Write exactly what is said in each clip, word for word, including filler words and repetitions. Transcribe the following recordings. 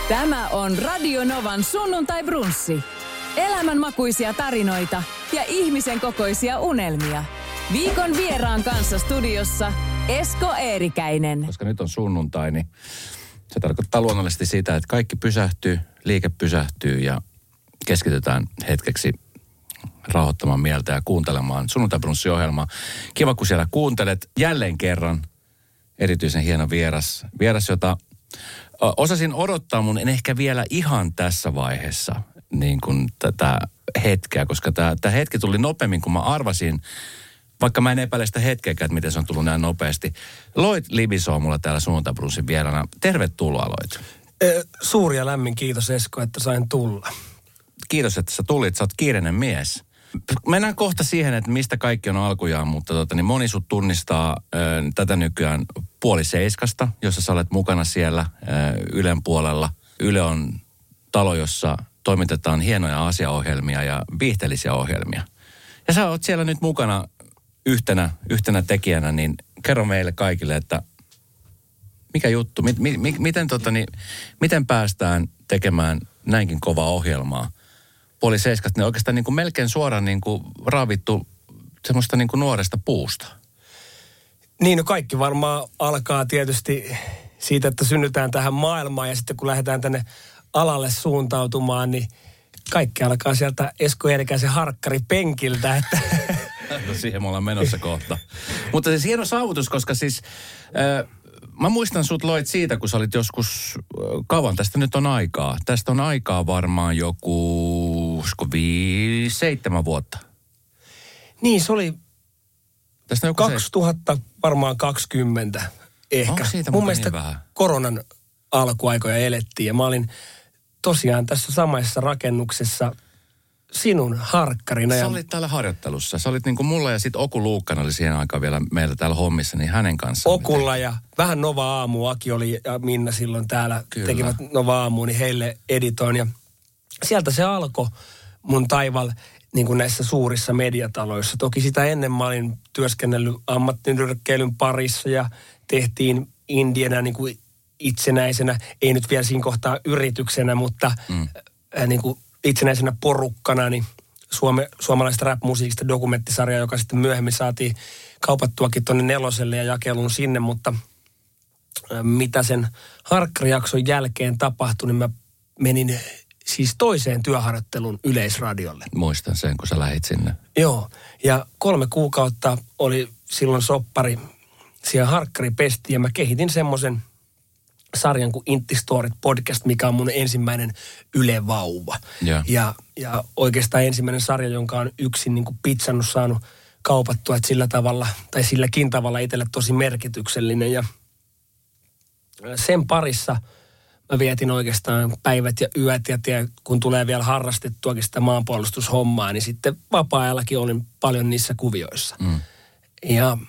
Tämä on Radio Novan sunnuntai-brunssi. Elämänmakuisia tarinoita ja ihmisen kokoisia unelmia. Viikon vieraan kanssa studiossa Esko Eerikäinen. Koska nyt on sunnuntai, niin se tarkoittaa luonnollisesti sitä, että kaikki pysähtyy, liike pysähtyy ja keskitytään hetkeksi rauhoittamaan mieltä ja kuuntelemaan sunnuntai-brunssi-ohjelmaa. Kiva, kun siellä kuuntelet jälleen kerran erityisen hieno vieras. Vieras, jota osasin odottaa mun en ehkä vielä ihan tässä vaiheessa niin kuin tätä hetkeä, koska tämä, tämä hetki tuli nopeammin kuin mä arvasin, vaikka mä en epäile sitä hetkeäkään, että miten se on tullut näin nopeasti. Lloyd Libiso on mulla täällä sunnuntai-brunssin vieraana. Tervetuloa, Lloyd. Suuri ja lämmin kiitos, Esko, että sain tulla. Kiitos, että sä tulit. Sä oot kiireinen mies. Mennään kohta siihen, että mistä kaikki on alkujaan, mutta tota, niin moni sut tunnistaa ö, tätä nykyään puoli seiskasta, jossa sä olet mukana siellä ö, Ylen puolella. Yle on talo, jossa toimitetaan hienoja asiaohjelmia ja viihteellisiä ohjelmia. Ja sä oot siellä nyt mukana yhtenä, yhtenä tekijänä, niin kerro meille kaikille, että mikä juttu, mi, mi, mi, miten, tota, niin, miten päästään tekemään näinkin kovaa ohjelmaa? Puoli seiskasta, niin oikeastaan niin kuin melkein suoraan niin kuin raavittu semmoista niin kuin nuoresta puusta. Niin, no kaikki varmaan alkaa tietysti siitä, että synnytään tähän maailmaan ja sitten kun lähdetään tänne alalle suuntautumaan, niin kaikki alkaa sieltä Esko Eerikäisen harkkaripenkiltä, että no siihen me ollaan menossa kohta. Mutta se hieno saavutus, koska siis äh, mä muistan sut, Lloyd, siitä, kun sä olit joskus äh, kauan, tästä nyt on aikaa. Tästä on aikaa varmaan joku, usko, viisi, seitsemän vuotta. Niin, se oli tästä joku kaksituhatta, se varmaan kaksikymmentä ehkä. Onko siitä mun niin mielestä vähän? Koronan alkuaikoja elettiin ja mä olin tosiaan tässä samaisessa rakennuksessa sinun harkkarina. Sä ja olit täällä harjoittelussa. Sä olit niin kuin mulla ja sitten Oku Luukkan oli siihen aikaan vielä meillä täällä hommissa, niin hänen kanssaan. Okulla ja vähän Nova Aamu. Aki oli ja Minna silloin täällä. Kyllä. Tekivät Nova Aamu, niin heille editoin. Ja sieltä se alkoi mun taival niin kuin näissä suurissa mediataloissa. Toki sitä ennen mä olin työskennellyt ammattinyrkkeilyn parissa ja tehtiin indienä niin kuin itsenäisenä, ei nyt vielä siinä kohtaa yrityksenä, mutta mm. äh, niin kuin itsenäisenä porukkana, niin Suome, suomalaisesta rap-musiikista dokumenttisarja, joka sitten myöhemmin saatiin kaupattuakin tuonne Neloselle ja jakelun sinne, mutta äh, mitä sen harkkarijakson jälkeen tapahtui, niin mä menin siis toiseen työharjoittelun Yleisradiolle. Muistan sen, kun sä lähit sinne. Joo, ja kolme kuukautta oli silloin soppari siellä harkkaripesti ja mä kehitin semmoisen sarjan kuin Intti Storit podcast, mikä on mun ensimmäinen Yle-vauva. Yeah. Ja, ja oikeastaan ensimmäinen sarja, jonka on yksin niin kuin pitsannut saanut kaupattua, että sillä tavalla, tai silläkin tavalla itselle tosi merkityksellinen. Ja sen parissa mä vietin oikeastaan päivät ja yöt, ja tie, kun tulee vielä harrastettuakin sitä maanpuolustushommaa, niin sitten vapaa-ajallakin olin paljon niissä kuvioissa. Mm. Ja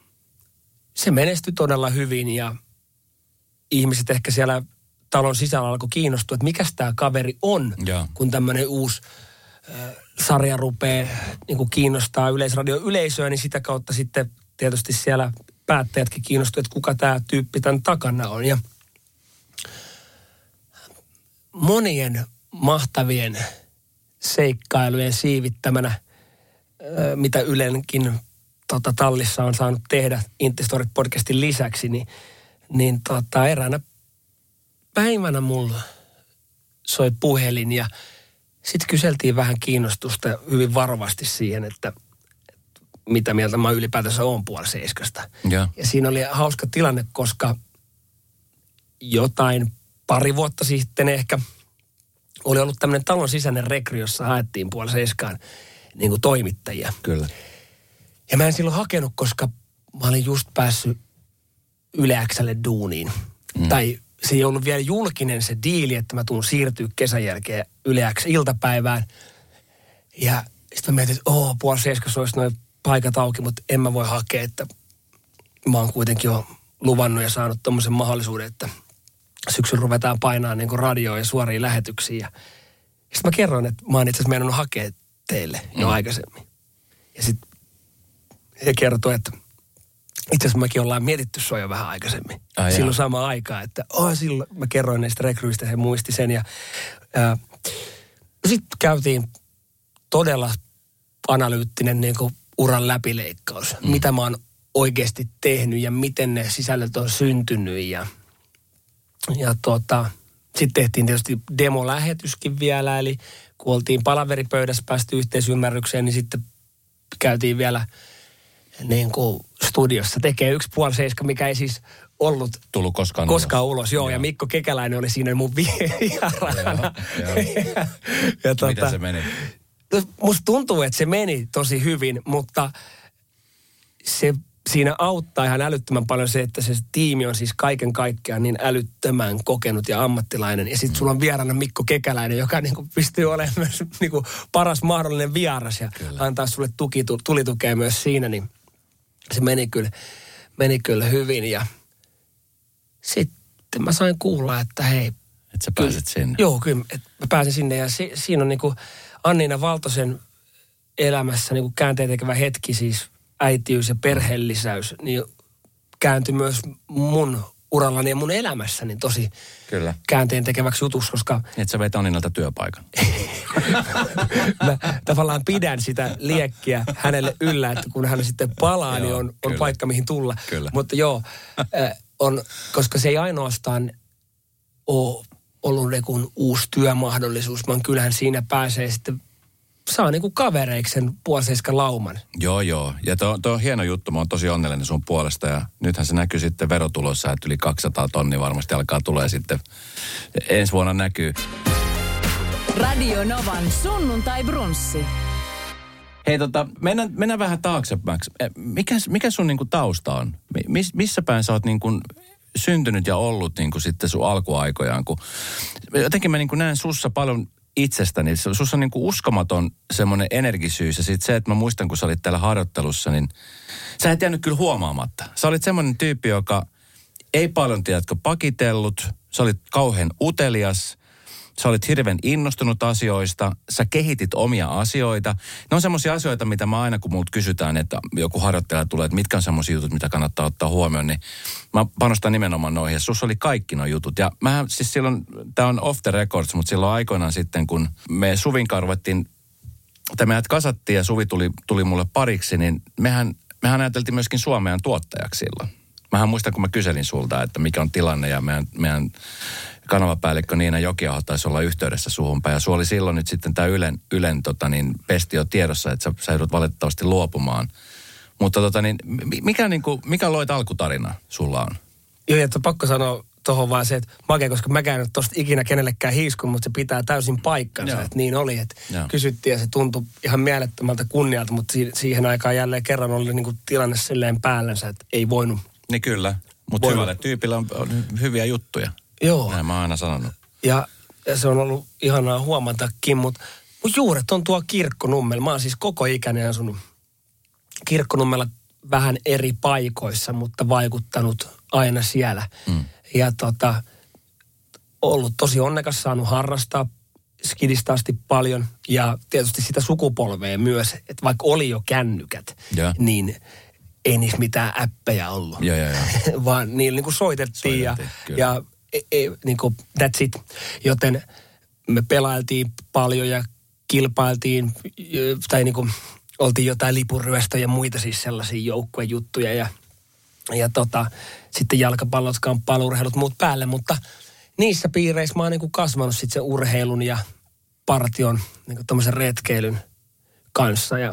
se menestyi todella hyvin, ja ihmiset ehkä siellä talon sisällä alkoi kiinnostua, että mikäs tämä kaveri on, ja kun tämmöinen uusi äh, sarja rupeaa niin kuin kiinnostaa Yleisradion yleisöä, niin sitä kautta sitten tietysti siellä päättäjätkin kiinnostuu, että kuka tämä tyyppi tämän takana on. Ja monien mahtavien seikkailujen siivittämänä, äh, mitä Ylenkin tota, tallissa on saanut tehdä Intti Storit podcastin lisäksi, niin Niin tota, eräänä päivänä mulla soi puhelin ja sitten kyseltiin vähän kiinnostusta hyvin varovasti siihen, että, että mitä mieltä mä ylipäätänsä oon puoli seiskasta. Ja. ja siinä oli hauska tilanne, koska jotain pari vuotta sitten ehkä oli ollut tämmöinen talon sisäinen rekry, jossa haettiin puoli seiskaan niin kuin toimittajia. Kyllä. Ja mä en silloin hakenut, koska mä olin just päässyt Yle X:lle duuniin. Mm. Tai se ei ollut vielä julkinen se diili, että mä tuun siirtyä kesän jälkeen Yle X iltapäivään. Ja sitten mä mietin, että oo, puoli seiskassa olisi noin paikat auki, mutta en mä voi hakea, että mä oon kuitenkin jo luvannut ja saanut tommosen mahdollisuuden, että syksyllä ruvetaan painaa niin kuin radioon ja suoriin lähetyksiin. Ja sitten mä kerroin, että mä oon itse asiassa meinannut hakea teille jo mm. aikaisemmin. Ja sitten he kertoi, että Itse asiassa mekin ollaan mietitty sua jo vähän aikaisemmin. Ai silloin jaa. samaan aikaan, että oh, silloin mä kerroin näistä rekryistä, he muisti sen. Ja, ja sitten käytiin todella analyyttinen niin kuin uran läpileikkaus. Mm. Mitä mä oon oikeasti tehnyt ja miten ne sisällöt on syntynyt. Ja, ja tuota, sitten tehtiin tietysti demolähetyskin vielä, eli kun oltiin palaveripöydässä päästy yhteisymmärrykseen, niin sitten käytiin vielä niin kuin studiossa tekee yksi puoli seiska, mikä ei siis ollut tullut koskaan, koskaan ulos. ulos. Joo, Joo. ja Mikko Kekäläinen oli siinä mun vieraana. Joo, joo. ja, ja Miten tota, se meni? musta tuntuu, että se meni tosi hyvin, mutta se siinä auttaa ihan älyttömän paljon se, että se tiimi on siis kaiken kaikkiaan niin älyttömän kokenut ja ammattilainen. Ja sitten sulla on vieraana Mikko Kekäläinen, joka niinku pystyy olemaan myös niinku paras mahdollinen vieras ja kyllä. antaa sulle tuki, tulitukea myös siinä, niin se meni kyllä, meni kyllä hyvin. Ja sitten mä sain kuulla, että hei. Että sä pääset kyllä, sinne. Joo, kyllä, että mä pääsin sinne ja si, siinä on niinku Anniina Valtosen elämässä niinku käänteen tekevä hetki siis äitiys ja perheellisäys, niin kääntyi myös mun urallani ja mun elämässäni tosi Kyllä. käänteen tekeväksi jutuksi, koska Että sä veit Anninalta työpaikan. mä tavallaan pidän sitä liekkiä hänelle yllä, että kun hän sitten palaa, Joo, niin on, on kyllä. paikka mihin tulla. Kyllä. Mutta joo, äh, on, koska se ei ainoastaan ole ollut joku uusi työmahdollisuus, vaan kyllähän siinä pääsee sitten saa niinku kavereiksi sen puoliseiskan lauman. Joo, joo. Ja tuo on hieno juttu. Mä oon tosi onnellinen sun puolesta. Ja nythän se näkyy sitten verotulossa, että yli kaksisataa tonnia varmasti alkaa tulee sitten. Ensi vuonna näkyy. Radio Novan sunnuntai brunssi. Hei tota, mennään, mennään vähän taaksepäksi. Mikä, mikä sun niinku tausta on? Mis, missä päin sä oot niinku syntynyt ja ollut niinku sitten sun alkuaikojaan? Kun jotenkin mä niinku näen sussa paljon itsestäni. Sussa on niinku uskomaton semmoinen energisyys ja sitten se, että mä muistan, kun sä olit täällä harjoittelussa, niin sä et jäänyt kyllä huomaamatta. Sä olit semmoinen tyyppi, joka ei paljon, tiedätkö, pakitellut. Sä olit kauhean utelias. Sä olit hirveän innostunut asioista. Sä kehitit omia asioita. Ne on semmoisia asioita, mitä mä aina, kun multa kysytään, että joku harjoittelija tulee, että mitkä on semmoisia jutut, mitä kannattaa ottaa huomioon, niin mä panostan nimenomaan noihin. Ja sussa oli kaikki nuo jutut. Ja mähän siis silloin, tää on off the records, mutta silloin aikoinaan sitten, kun me Suvin kanssa ruvettiin, tai meidät kasattiin ja Suvi tuli, tuli mulle pariksi, niin mehän, mehän ajateltiin myöskin Suomeen tuottajaksi silloin. Mähän muistan, kun mä kyselin sulta, että mikä on tilanne ja meidän, meidän kanavapäällikkö Niina Jokiaho taisi olla yhteydessä suhun päin. Ja sulla oli silloin nyt sitten tämä Ylen, Ylen tota niin, pesti jo tiedossa, että sä, sä joudut valitettavasti luopumaan. Mutta tota niin, mikä, niin kuin, mikä loit alkutarina sulla on? Joo, että pakko sanoa tuohon vaan se, että makea, koska mä en ole tosta ikinä kenellekään hiiskun, mutta se pitää täysin paikkansa, Joo. että niin oli. Että kysyttiin ja se tuntui ihan mielettömältä kunnialta, mutta si- siihen aikaan jälleen kerran oli niin kuin tilanne silleen päällänsä, että ei voinut. Niin kyllä, mutta hyvällä tyypillä on, on hyviä juttuja. Joo. Näin mä oon aina sanonut. Ja, ja se on ollut ihanaa huomatakin, mutta mun juuret on tuo Kirkkonummella. Mä oon siis koko ikäni asunut Kirkkonummella vähän eri paikoissa, mutta vaikuttanut aina siellä. Mm. Ja tota, ollut tosi onnekas, saanut harrastaa skidistä asti paljon ja tietysti sitä sukupolvea myös, että vaikka oli jo kännykät, ja. niin ei niissä mitään äppejä ollut. Ja, ja, ja. Vaan niillä niin kuin soitettiin, soitettiin ja, ja e, e, niin kuin that's it. Joten me pelailtiin paljon ja kilpailtiin tai niin kuin oltiin jotain lipunryöstöjä ja muita siis sellaisia joukkuejuttuja ja, ja tota, sitten jalkapallot, kamppailuurheilut, muut päälle, mutta niissä piireissä mä oon niin kuin kasvanut sitten sen urheilun ja partion, niin kuin tommosen retkeilyn kanssa. Ja...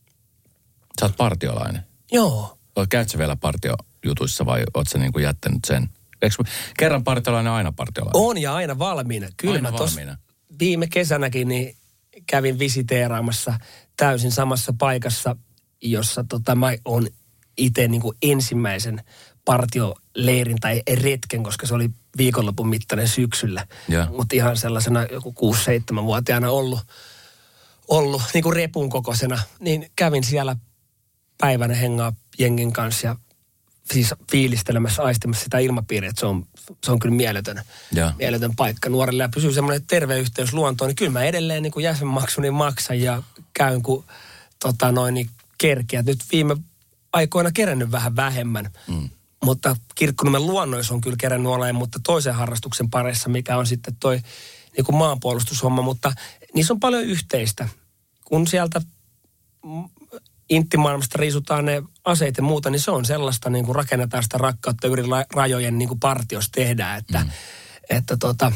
Sä oot partiolainen? Joo. Käytkö vielä partiojutuissa vai oot sä niin kuin jättänyt sen? Eikö kerran partiolainen aina partiolainen? On ja aina valmiina. Kyllä aina mä valmiina. Viime kesänäkin niin kävin visiteeraamassa täysin samassa paikassa, jossa tota, mä oon itse niin kuin ensimmäisen partioleirin tai retken, koska se oli viikonlopun mittainen syksyllä. Mutta ihan sellaisena joku kuusi seitsemän vuotiaana ollut, ollut niin kuin repun kokoisena. Niin kävin siellä päivänä hengaa jengin kanssa ja siis fiilistelemässä, aistimassa sitä ilmapiiriä, että se on, se on kyllä mieletön, mieletön paikka nuorille. Ja pysyy semmoinen terve yhteys luontoon, niin kyllä mä edelleen niin kuin jäsenmaksuni maksan ja käyn kun tota noin niin kerkiä. Nyt viime aikoina kerännyt vähän vähemmän. Mm. Mutta Kirkkonummen luonnoissa on kyllä kerännyt olemaan, mutta toisen harrastuksen parissa, mikä on sitten toi niin kuin maanpuolustushomma. Mutta niissä on paljon yhteistä. Kun sieltä inttimaailmasta riisutaan ne aseet ja muuta, niin se on sellaista, niin kuin rakennetaan sitä rakkautta yli rajojen, niin kuin partiossa tehdään, että, mm. että tota,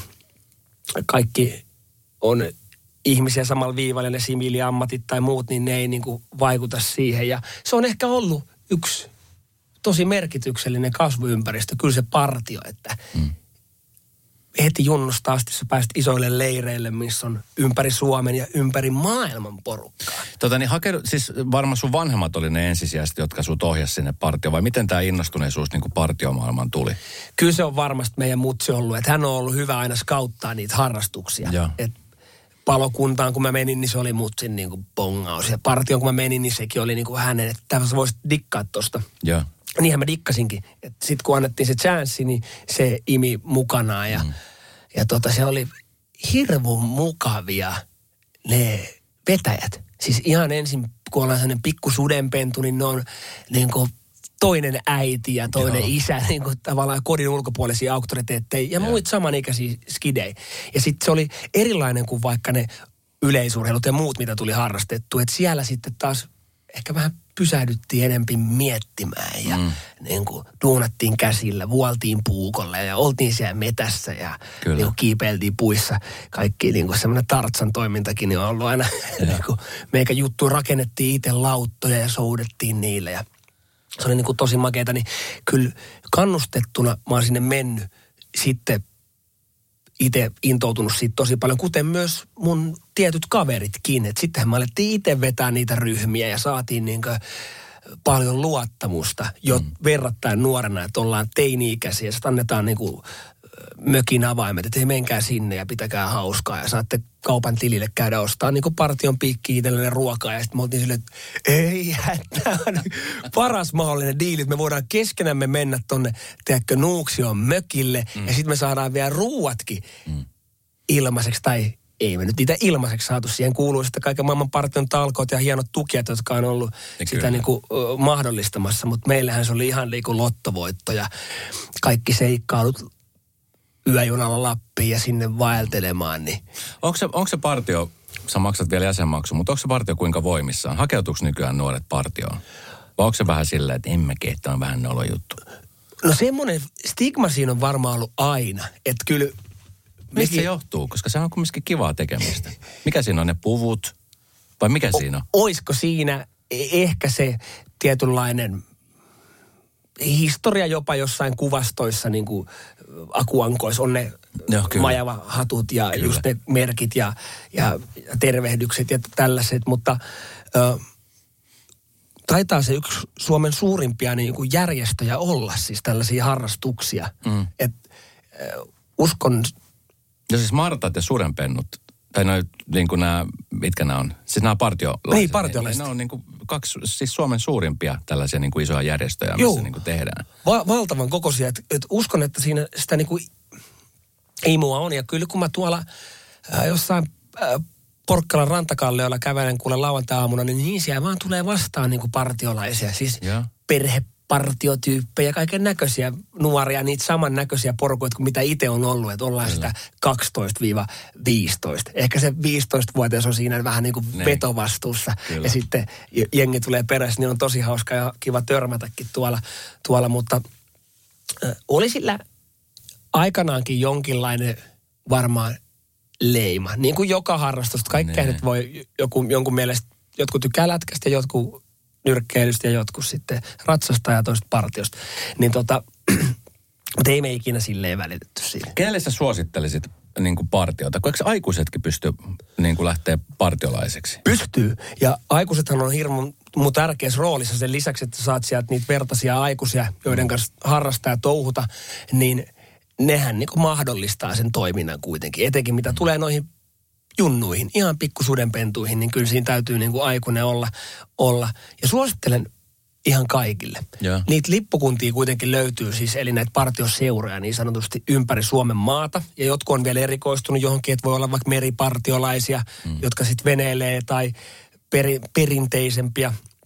kaikki on ihmisiä samalla viivalla, ne siviiliammatit tai muut, niin ne ei niin kuin vaikuta siihen. Ja se on ehkä ollut yksi tosi merkityksellinen kasvuympäristö, kyllä se partio, että mm. heti junnusta asti sä pääsit isoille leireille, missä on ympäri Suomen ja ympäri maailman porukkaa. Tota niin hakeudu, siis varmaan sun vanhemmat oli ne ensisijaiset, jotka sut ohjasi sinne partioon, vai miten tämä innostuneisuus niin kuin partiomaailmaan tuli? Kyllä se on varmasti meidän mutsi ollut, että hän on ollut hyvä aina skauttaa niitä harrastuksia. Että palokuntaan, kun mä menin, niin se oli mutsin niin kuin bongaus. Ja partioon, kun mä menin, niin sekin oli niin kuin hänen, että tämä voisit dikkaa tosta. Joo. Niinhän mä dikkasinkin. Sitten kun annettiin se chanssi, niin se imi mukanaan. Ja, mm. ja tota, se oli hirvun mukavia ne vetäjät. Siis ihan ensin, kun ollaan sellainen pikku sudenpentu, niin ne on niin kuin toinen äiti ja toinen Joo. isä, niin kuin tavallaan kodin ulkopuolisia auktoriteetteja ja muita samanikäisiä skidejä. Ja sitten se oli erilainen kuin vaikka ne yleisurheilut ja muut, mitä tuli harrastettu. Että siellä sitten taas ehkä vähän pysähdyttiin enempi miettimään ja mm. niin kuin duunattiin käsillä, vuoltiin puukolle ja oltiin siellä metässä ja niin kuin kiipeiltiin puissa. Kaikki niin kuin semmoinen Tartsan toimintakin niin on ollut aina, niin kuin meikä juttu rakennettiin itse lauttoja ja soudettiin niille ja se oli niin kuin tosi makeeta, niin kyllä kannustettuna mä oon sinne mennyt sitten itse intoutunut siitä tosi paljon, kuten myös mun tietyt kaveritkin. Että sittenhän me alettiin itse vetää niitä ryhmiä ja saatiin niin kuin paljon luottamusta jo mm. verrattain nuorena, että ollaan teini-ikäisiä. Sitten annetaan niin kuin mökin avaimet, että ei menkää sinne ja pitäkää hauskaa ja saatte kaupan tilille käydä ostaa niin kuin partion piikkiin itsellenne ruokaa. Ja sitten me oltiin silleen, että ei, tämä on paras mahdollinen diili, että me voidaan keskenämme mennä tonne, tiedätkö, Nuuksion mökille mm. ja sitten me saadaan vielä ruuatkin mm. ilmaiseksi tai ei me nyt niitä ilmaiseksi saatu. Siihen kuuluu sitten kaiken maailman partion talkoot ja hienot tukijat, jotka on ollut ja sitä niin kuin, uh, mahdollistamassa. Mutta meillähän se oli ihan niin kuin lottovoitto ja kaikki seikkailut yöjunalla Lappiin ja sinne vaeltelemaan. Niin. Onko se, onko se partio, sä maksat vielä jäsenmaksu, mutta onko se partio kuinka voimissaan? Hakeutuuko nykyään nuoret partioon? Vai onko se vähän silleen, että emme kehtaa on vähän nolo juttu? No semmoinen stigma siinä on varmaan ollut aina. Että kyllä mistä mekin se johtuu? Koska se on kumminkin kivaa tekemistä. Mikä siinä on, ne puvut? Vai mikä o, siinä on? Oisko siinä ehkä se tietynlainen historia jopa jossain kuvastoissa, niin kuin akuankoissa on ne no, majavahatut ja kyllä. just ne merkit ja, ja tervehdykset ja tällaiset. Mutta ö, taitaa se yksi Suomen suurimpia niin kuin järjestöjä olla, siis tällaisia harrastuksia. Mm. Et, ö, uskon... Ja siis Martat ja Sudenpennut, tai noin niin kuin nämä, mitkä nämä on? Siis nämä partiolaiset. Niin, partiolaiset. Ne on niin kuin kaksi, siis Suomen suurimpia tällaisia niin kuin isoja järjestöjä, missä niin kuin tehdään. Va- valtavan kokoisia. Et, et uskon, että siinä sitä niin kuin imua on. Ja kyllä kun mä tuolla äh, jossain äh, Porkkalan rantakallioilla kävelen kuule lauantai-aamuna, niin, niin siellä vaan tulee vastaan niin kuin partiolaisia. Siis ja. perhe partiotyyppejä, kaiken näköisiä nuoria, niitä samannäköisiä porukoita kuin mitä itse on ollut, että ollaan Kyllä. sitä kaksitoista viisitoista. Ehkä se viisitoistavuotias on siinä vähän niin kuin ne. vetovastuussa. Kyllä. Ja sitten jengi tulee perässä, niin on tosi hauska ja kiva törmätäkin tuolla, tuolla mutta äh, oli sillä aikanaankin jonkinlainen varmaan leima. Niin kuin joka harrastus. Kaikkea nyt voi joku, jonkun mielestä, jotkut tykkää lätkästä, jotkut nyrkkeilystä ja jotkut sitten ratsasta ja toista partiosta. Niin tota, mutta ei me ikinä silleen välitetty siitä. Kenelle sä suosittelisit niin kuin partiota? Kun eikö aikuisetkin pysty niin kuin lähteä partiolaiseksi? Pystyy. Ja aikuisethan on hirveän mun tärkeässä roolissa sen lisäksi, että saat sieltä niitä vertaisia aikuisia, joiden kanssa harrastaa ja touhuta, niin nehän niin kuin mahdollistaa sen toiminnan kuitenkin. Etenkin mitä tulee noihin junnuihin, ihan pikkusudenpentuihin, niin kyllä siinä täytyy niin kuin aikuinen olla, olla. Ja suosittelen ihan kaikille. Ja. Niitä lippukuntia kuitenkin löytyy siis, eli näitä partioseuroja niin sanotusti ympäri Suomen maata. Ja jotkut on vielä erikoistunut johonkin, että voi olla vaikka meripartiolaisia, mm. jotka sitten veneilee tai peri, perinteisempiä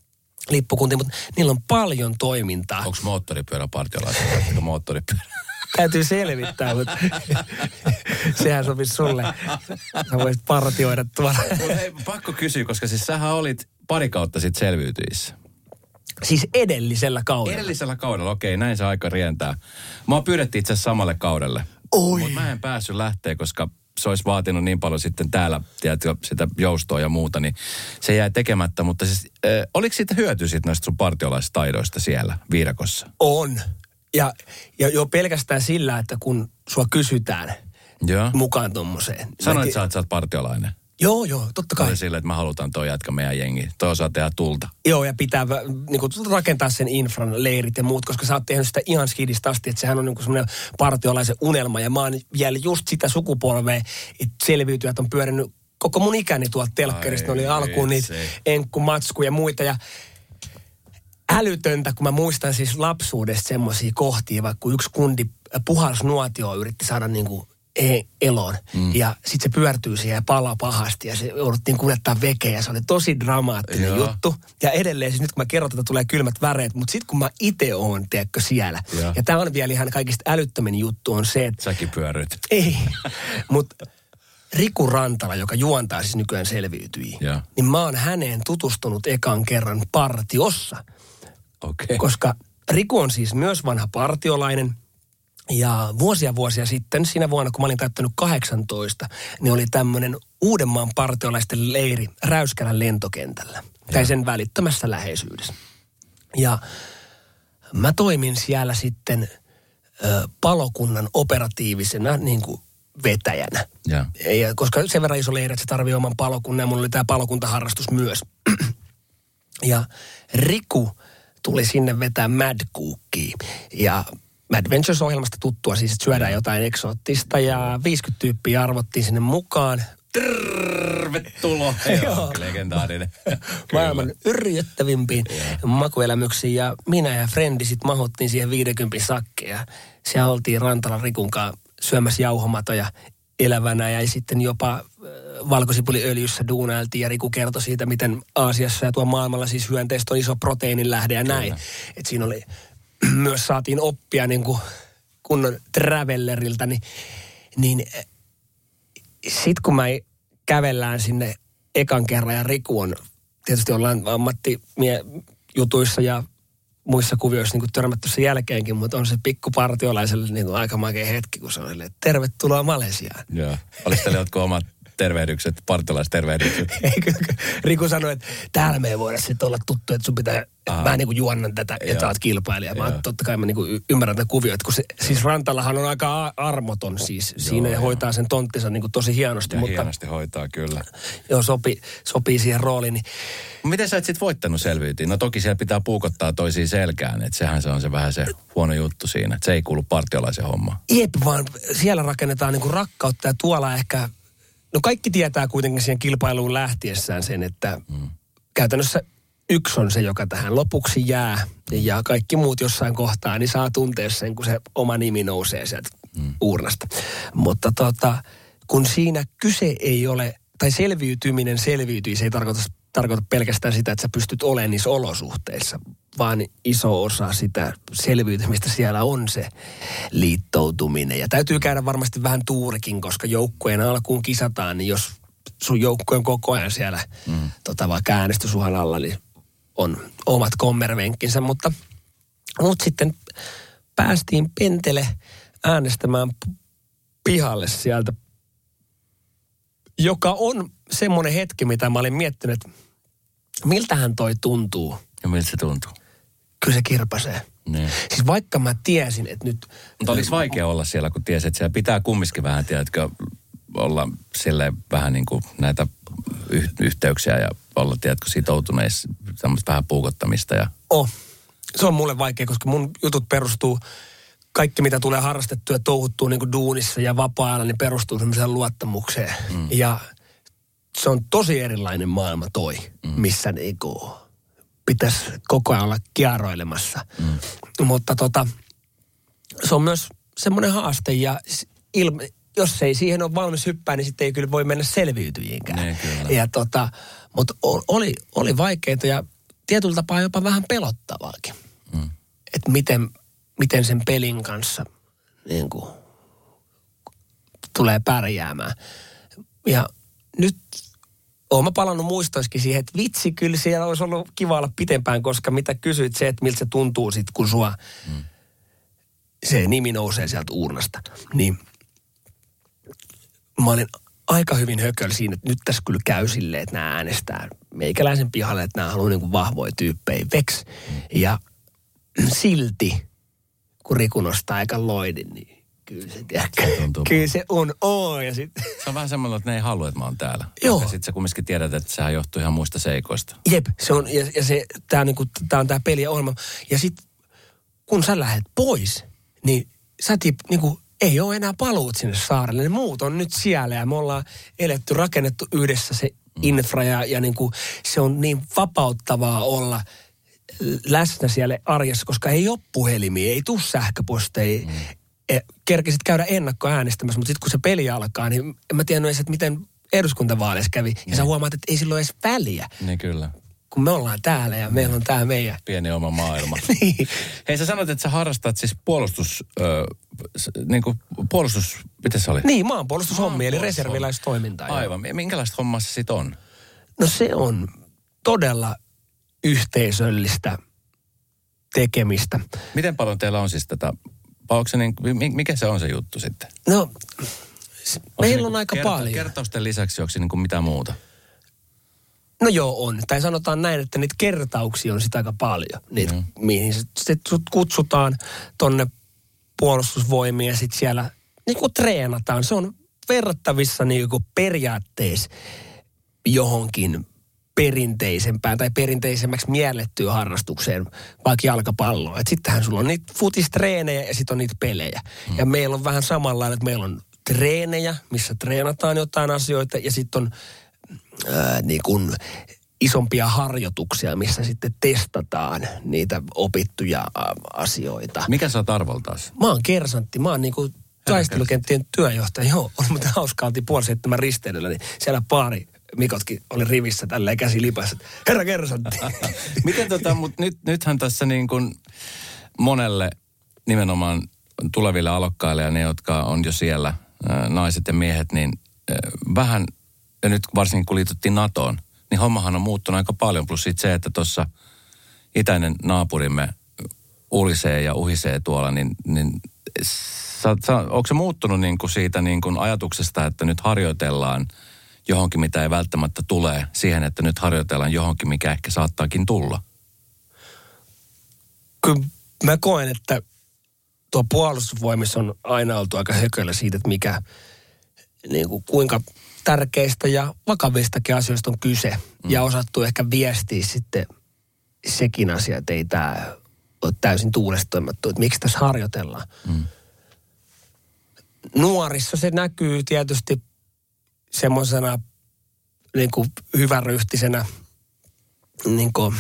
lippukuntiin, mutta niillä on paljon toimintaa. Onko moottoripyörä partiolaisia? Käyttäkö moottoripyörä? Täytyy selvittää, mutta sehän sopisi sulle. Sä voisit partioida tuolla. Mutta hei, pakko kysyä, koska siis sähän olit pari kautta sitten selviytyissä. Siis edellisellä kaudella. Edellisellä kaudella, okei, näin se aika rientää. Mä pyydettiin itse asiassa samalle kaudelle. Oi. Mutta mä en päässyt lähteä, koska se olisi vaatinut niin paljon sitten täällä, tiedätkö, sitä joustoa ja muuta, niin se jäi tekemättä. Mutta siis, äh, oliko siitä hyöty sitten noista sun partiolaistaidoista siellä viidakossa? On. Ja, ja jo pelkästään sillä, että kun sua kysytään Joo. mukaan tommoseen. Sanoit, että sä oot, sä oot partiolainen. Joo, joo, totta kai. Oli sille, että mä halutaan toi jätkä meidän jengi. Toi osaa tehdä tulta. Joo, ja pitää niin kuin, rakentaa sen infran, leirit ja muut, koska sä oot tehnyt sitä ihan skidistä asti, että sehän on niin kuin semmoinen partiolaisen unelma. Ja mä oon vielä just sitä sukupolvea, että selviytyjät on pyörinyt koko mun ikäni tuolta telkkarista. Ne oli alkuun niitä Enkku, Matsku ja muita. Ja älytöntä, kun mä muistan siis lapsuudesta semmoisia kohtia, vaikka kun yksi kundi puhallusnuotio yritti saada niin kuin eloon. Mm. Ja sitten se pyörtyy siihen ja palaa pahasti ja se jouduttiin kuljettaa vekeä ja se oli tosi dramaattinen Joo. juttu. Ja edelleen siis nyt kun mä kerron, että tulee kylmät väreet, mutta sitten kun mä itse oon, tiedätkö, siellä. Joo. Ja tää on vielä ihan kaikista älyttömin juttu on se, että... Säkin pyöryt. Ei, mutta Riku Rantala, joka juontaa siis nykyään selviytyi, ja. niin mä oon häneen tutustunut ekan kerran partiossa. Okay. Koska Riku on siis myös vanha partiolainen. Ja vuosia vuosia sitten, siinä vuonna kun mä olin täyttänyt kahdeksantoista, niin oli tämmöinen Uudenmaan partiolaisten leiri Räyskälän lentokentällä. Tai sen välittömässä läheisyydessä. Ja mä toimin siellä sitten ö, palokunnan operatiivisena niin kuin vetäjänä. Ja. Ja koska sen verran iso leiri, että se tarvii oman palokunnan ja mulla oli tämä palokuntaharrastus myös. Ja Riku tuli sinne vetää Mad Cookia ja Adventures-ohjelmasta tuttua siis, että syödään jotain eksoottista ja viisikymmentä tyyppiä arvottiin sinne mukaan. Tervetuloa! Joo, legendaarinen. Maailman yrjöttävimpiin makuelämyksiin ja minä ja frendi sit mahuttiin siihen viidenkympin sakkeja. Siellä oltiin Rantalan Rikun kanssa syömässä jauhomatoja elävänä ja sitten jopa valkosipuliöljyssä duunailtiin ja Riku kertoi siitä, miten Aasiassa ja tuolla maailmalla siis hyönteistä on iso proteiinin lähde ja näin. Että siinä oli... Myös saatiin oppia niin kuin kunnon travellerilta, niin, niin sit kun mä kävellään sinne ekan kerran ja Riku on, tietysti ollaan ammattijutuissa ja muissa kuvioissa niin kuin törmätty sen jälkeenkin, mutta on se pikkupartiolaiselle niin kuin aika makea hetki, kun se on silleen, tervetuloa Malesiaan. Joo. Olis teille jotkut omat tervehdykset, partiolaistervehdykset? Eikö? Riku sanoi, että täällä me ei voida sitten olla tuttu, että sun pitää, että mä niin kuin juonnan tätä, että sä oot kilpailija. Mä oon, totta kai mä niin kuin ymmärrän tätä kuvioita, kun se, siis Rantalahan on aika armoton siis. Joo, siinä joo. hoitaa sen tonttinsa niin kuin tosi hienosti. Ja mutta, hienosti hoitaa, kyllä. Joo, sopi, sopii siihen rooliin. Niin. Miten sä et sit voittanut selviytyä? No toki siellä pitää puukottaa toisiin selkään, että sehän se on se vähän se huono juttu siinä, että se ei kuulu partiolaisen hommaan. Jep, vaan siellä rakennetaan niin kuin rakkautta ja tuolla ehkä... No kaikki tietää kuitenkin siihen kilpailuun lähtiessään sen, että mm. käytännössä yksi on se, joka tähän lopuksi jää. Ja kaikki muut jossain kohtaa, niin saa tuntea sen, kun se oma nimi nousee sieltä mm. uurnasta. Mutta tota, kun siinä kyse ei ole, tai selviytyminen selviytyy, se ei tarkoita, tarkoita pelkästään sitä, että sä pystyt olemaan niissä olosuhteissa, vaan iso osa sitä selviytymistä siellä on se liittoutuminen. Ja täytyy käydä varmasti vähän tuurikin, koska joukkueen alkuun kisataan, niin jos sun joukkue on koko ajan siellä mm. tota, vaikka äänestysuhan alla, niin on omat kommervenkkinsä. Mutta, mutta sitten päästiin Pentele äänestämään pihalle sieltä, joka on semmoinen hetki, mitä mä olin miettinyt, että miltähän toi tuntuu. Ja miltä se tuntuu? Kyllä se kirpasee. Niin. Siis vaikka mä tiesin, että nyt... Mutta olisi vaikea olla siellä, kun tiesi, että siellä pitää kumminkin vähän, tiedätkö, olla silleen vähän niin kuin näitä yh- yhteyksiä ja olla, tiedätkö, sitoutuneissa, semmoista vähän puukottamista. Ja... Oh, se on mulle vaikea, koska mun jutut perustuu, kaikki mitä tulee harrastettua ja touhuttua niin kuin duunissa ja vapaa-ajalla, niin perustuu semmoiseen luottamukseen. Mm. Ja se on tosi erilainen maailma toi, mm. missä niinku... pitäisi koko ajan olla kieroilemassa. Mm. Mutta tota, se on myös semmoinen haaste ja ilma, jos ei siihen ole valmis hyppää, niin sitten ei kyllä voi mennä selviytyjiinkään. Ne, ja tota, mutta oli, oli vaikeita ja tietyllä tapaa jopa vähän pelottavaakin. Mm. Että miten, miten sen pelin kanssa niin kuin, tulee pärjäämään. Ja nyt oon mä palannut muistoiskin siihen, että vitsi, kyllä siellä olisi ollut kiva olla pitempään, koska mitä kysyit se, että miltä se tuntuu sitten, kun sua mm. se nimi nousee sieltä uurnasta. Niin mä olin aika hyvin hököllä siinä, että nyt tässä kyllä käy silleen, että nämä äänestää meikäläisen pihalle, että nämä haluaa niin kuin vahvoja tyyppejä veks. Mm. Ja silti, kun Riku nostaa aika Lloydin, niin kyllä se, tiedätkö, kyllä se on oo. Ja sit... Se on vähän semmoinen, että ne ei halua, että mä oon täällä. Joo. Ja sit sä kumminkin tiedät, että sehän johtuu ihan muista seikoista. Jep, se on, ja, ja se, tää on, niinku, tää on tää peli ja ohjelma. Ja sit, kun sä lähdet pois, niin sä tip, niinku, ei ole enää paluut sinne saarelle. Ne muut on nyt siellä ja me ollaan eletty, rakennettu yhdessä se infra ja, ja niinku, se on niin vapauttavaa olla läsnä siellä arjessa, koska ei ole puhelimia, ei tule sähköposteja. Mm. Kerkisit käydä ennakkoäänestämässä, mutta sitten kun se peli alkaa, niin en mä tiennyt edes, että miten eduskuntavaaleissa kävi. Ja niin. Sä huomaat, että ei silloin edes väliä. Niin kyllä. Kun me ollaan täällä ja meillä on tää meidän. Pieni oma maailma. Niin. Hei, sä sanoit, että sä harrastat siis puolustus, äh, niin kuin puolustus, miten se oli? Niin, maanpuolustushommia, eli reserviläistoimintaa. Aivan. Minkälaista hommaa se sit on? No se on todella yhteisöllistä tekemistä. Miten paljon teillä on siis tätä, onko se niin, mikä se on se juttu sitten? No, meillä niin on aika kerta, paljon. Kertausten lisäksi onko se niin kuin mitä muuta? No joo, on. Tai sanotaan näin, että niitä kertauksia on sitä aika paljon. Niitä, mm. mihin sitten sut kutsutaan tonne puolustusvoimiin ja sitten siellä niin kuin treenataan. Se on verrattavissa niin kuin periaatteessa johonkin perinteisempään tai perinteisemmäksi miellettyyn harrastukseen, vaikka jalkapalloa. Että sittenhän sulla on niitä futistreenejä ja sitten on niitä pelejä. Mm. Ja meillä on vähän samanlainen, että meillä on treenejä, missä treenataan jotain asioita ja sitten on ää, niin kuin isompia harjoituksia, missä sitten testataan niitä opittuja ä, asioita. Mikä sä oot arvoltaas? Mä oon kersantti, mä oon niin kuin taistelukenttien työjohtaja. Joo, oli muuten hauskaa, oltiin puoli seitsemän risteilyllä, niin siellä paari Mikotkin oli rivissä tälleen käsi lipassa. Herra kersantti. Miten tota, mutta nyt, nythän tässä niin kuin monelle nimenomaan tuleville alokkaille ja ne, jotka on jo siellä, ää, naiset ja miehet, niin ää, vähän, ja nyt varsinkin kun liityttiin NATOon, niin hommahan on muuttunut aika paljon. Plus sitten se, että tuossa itäinen naapurimme ulisee ja uhisee tuolla, niin, niin sä, sä, onko se muuttunut niin kuin siitä niin kuin ajatuksesta, että nyt harjoitellaan johonkin, mitä ei välttämättä tule, siihen, että nyt harjoitellaan johonkin, mikä ehkä saattaakin tulla? Kyllä mä koen, että tuo puolustusvoimissa on aina oltu aika hököllä siitä, että mikä, niin kuin, kuinka tärkeistä ja vakavistakin asioista on kyse. Mm. Ja osattu ehkä viestiä sitten sekin asia, että ei tämä ole täysin tuulesta toimittu, että miksi tässä harjoitellaan. Mm. Nuorissa se näkyy tietysti semmoisena niin kuin hyväryhtisenä niin kuin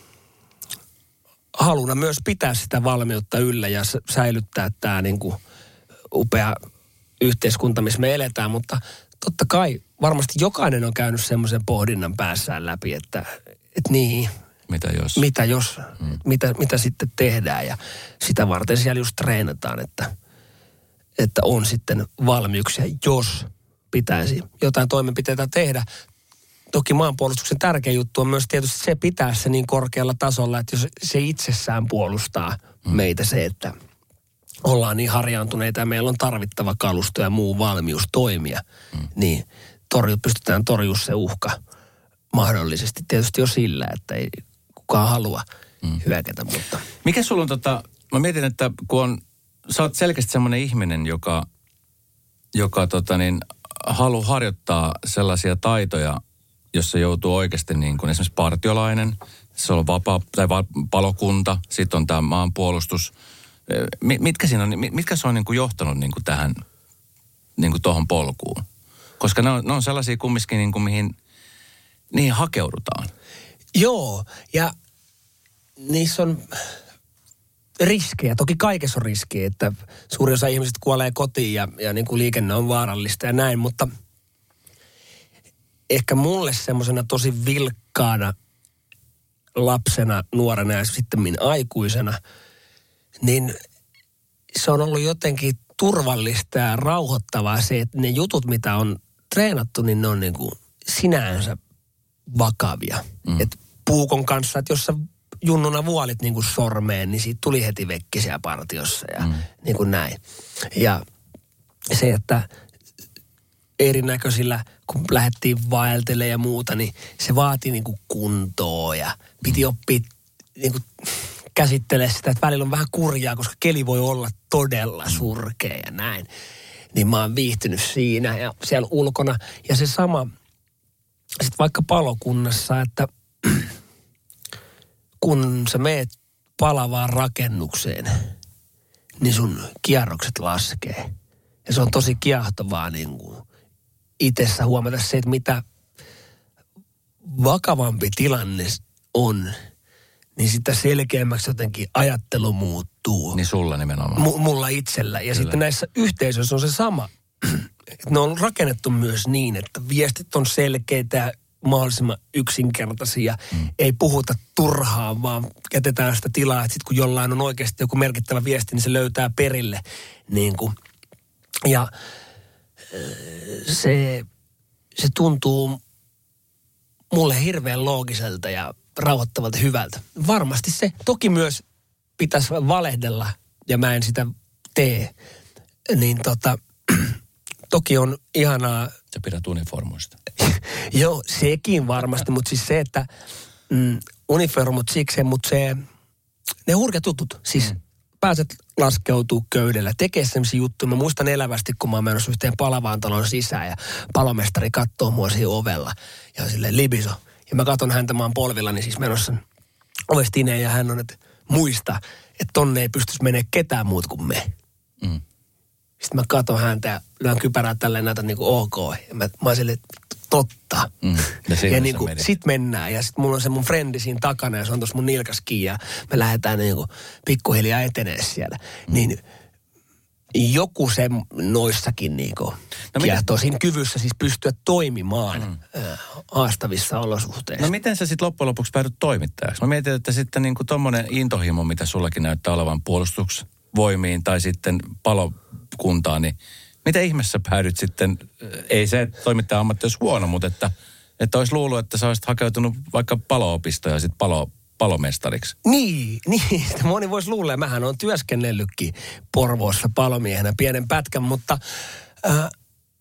haluna myös pitää sitä valmiutta yllä ja säilyttää tämä niin kuin upea yhteiskunta, missä me eletään. Mutta totta kai varmasti jokainen on käynyt semmoisen pohdinnan päässään läpi, että, että niin. Mitä jos? Mitä jos? Hmm. Mitä, mitä sitten tehdään ja sitä varten siellä just treenataan, että, että on sitten valmiuksia, jos pitäisi jotain toimenpiteitä tehdä. Toki maanpuolustuksen tärkeä juttu on myös tietysti se pitää se niin korkealla tasolla, että jos se itsessään puolustaa mm. meitä se, että ollaan niin harjaantuneita ja meillä on tarvittava kalusto ja muu valmius toimia, mm. niin torju, pystytään torjumaan se uhka mahdollisesti tietysti jo sillä, että ei kukaan halua mm. hyökätä. Mutta. Mikä sulla on tota, mä mietin, että kun on, sä oot selkeästi semmoinen ihminen, joka, joka tota niin, haluaa harjoittaa sellaisia taitoja, jossa joutuu oikeasti niin kuin esimerkiksi partiolainen, se on vapaa, tai va, palokunta, sitten on tämä maanpuolustus. Mitkä siinä on, mitkä se on niin kuin johtanut niin kuin tähän, niin kuin tuohon polkuun? Koska ne on, ne on sellaisia kumminkin, niin kuin mihin, niihin hakeudutaan. Joo, ja niissä on riskejä. Toki kaikessa on riskejä, että suurin osa ihmiset kuolee kotiin ja, ja niin kuin liikenne on vaarallista ja näin, mutta ehkä mulle semmoisena tosi vilkkaana lapsena, nuorena ja sitten minä aikuisena, niin se on ollut jotenkin turvallista ja rauhoittavaa se, että ne jutut, mitä on treenattu, niin ne on niin kuin sinänsä vakavia. Mm. Et puukon kanssa, että jos sä junnuna vuolit niin kuin sormeen, niin siitä tuli heti vekki siellä partiossa ja mm. niin kuin näin. Ja se, että erinäköisillä, kun lähdettiin vaeltelemaan ja muuta, niin se vaati niin kuin kuntoa ja piti oppia niin kuin käsittelee sitä, että välillä on vähän kurjaa, koska keli voi olla todella surkea ja näin. Niin mä oon viihtynyt siinä ja siellä ulkona. Ja se sama sitten vaikka palokunnassa, että kun sä meet palavaan rakennukseen, niin sun kierrokset laskee. Ja se on tosi kiehtovaa niin kuin itsessä huomata se, että mitä vakavampi tilanne on, niin sitä selkeämmäksi jotenkin ajattelu muuttuu. Niin sulla nimenomaan. M- mulla itsellä. Ja Kyllä. sitten näissä yhteisöissä on se sama. Ne on rakennettu myös niin, että viestit on selkeitä ja mahdollisimman yksinkertaisia. Mm. Ei puhuta turhaan, vaan jätetään sitä tilaa, että sitten kun jollain on oikeasti joku merkittävä viesti, niin se löytää perille. Niin kuin. Ja se, se tuntuu mulle hirveän loogiselta ja rauhoittavalta hyvältä. Varmasti se. Toki myös pitäisi valehdella, ja mä en sitä tee. Niin tota, toki on ihanaa. Sä pidät uniformuista. Joo, sekin varmasti, mutta siis se, että mm, uniformut sikseen, mutta se, ne hurjat jutut. Siis mm. pääset laskeutuu köydellä, tekee sellaisia juttuja. Mä muistan elävästi, kun mä oon menossa yhteen palavaan talon sisään ja palomestari katsoo mua siinä ovella ja on silleen, Libiso. Ja mä katson häntä, mä oon polvillani siis menossa ovesta ineen ja hän on, että muista, että tonne ei pystyisi menemään ketään muut kuin me. Mm. Sitten mä katson häntä ja lyön kypärää tälleen näytän niin kuin ok. Ja mä, mä oon silleen, totta. Mm. Ja, ja niin kuin, sit mennään ja sit mulla on se mun frendi siinä takana ja se on tuossa mun nilkaskin ja me lähdetään niin kuin pikkuhiljaa etenee siellä. Mm. Niin joku se noissakin niin kuin no kiehtoo siinä kyvyssä siis pystyä toimimaan mm. äh, haastavissa olosuhteissa. No miten sä sitten loppujen lopuksi päädyt toimittajaksi? Mä mietin, että sitten niin kuin tommonen intohimo, mitä sullakin näyttää olevan puolustusvoimiin tai sitten palokuntaan, niin miten ihmeessä päädyt sitten, ei se toimittajan ammatti olisi huono, mutta että, että olisi luullut, että sä olisit hakeutunut vaikka palo-opistoon ja sitten palo, palomestariksi. Niin, niin. Moni voisi luulla, mähän olen työskennellytkin Porvoossa palomiehenä pienen pätkän, mutta äh,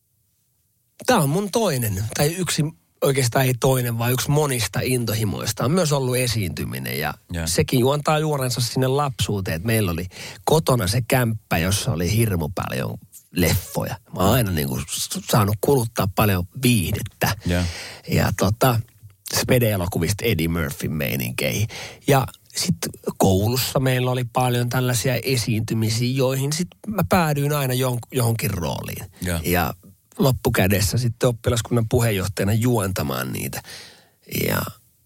tämä on mun toinen, tai yksi, oikeastaan ei toinen, vaan yksi monista intohimoista on myös ollut esiintyminen ja yeah. sekin juontaa juorensa sinne lapsuuteen, että meillä oli kotona se kämppä, jossa oli hirmu paljon leffoja. Mä oon aina niin kuin saanut kuluttaa paljon viihdettä. Yeah. Ja tota, Spede-elokuvista Eddie Murphyn meininkeihin. Ja sitten koulussa meillä oli paljon tällaisia esiintymisiä, joihin sitten mä päädyin aina jon, johonkin rooliin. Yeah. Ja loppukädessä sitten oppilaskunnan puheenjohtajana juontamaan niitä. Ja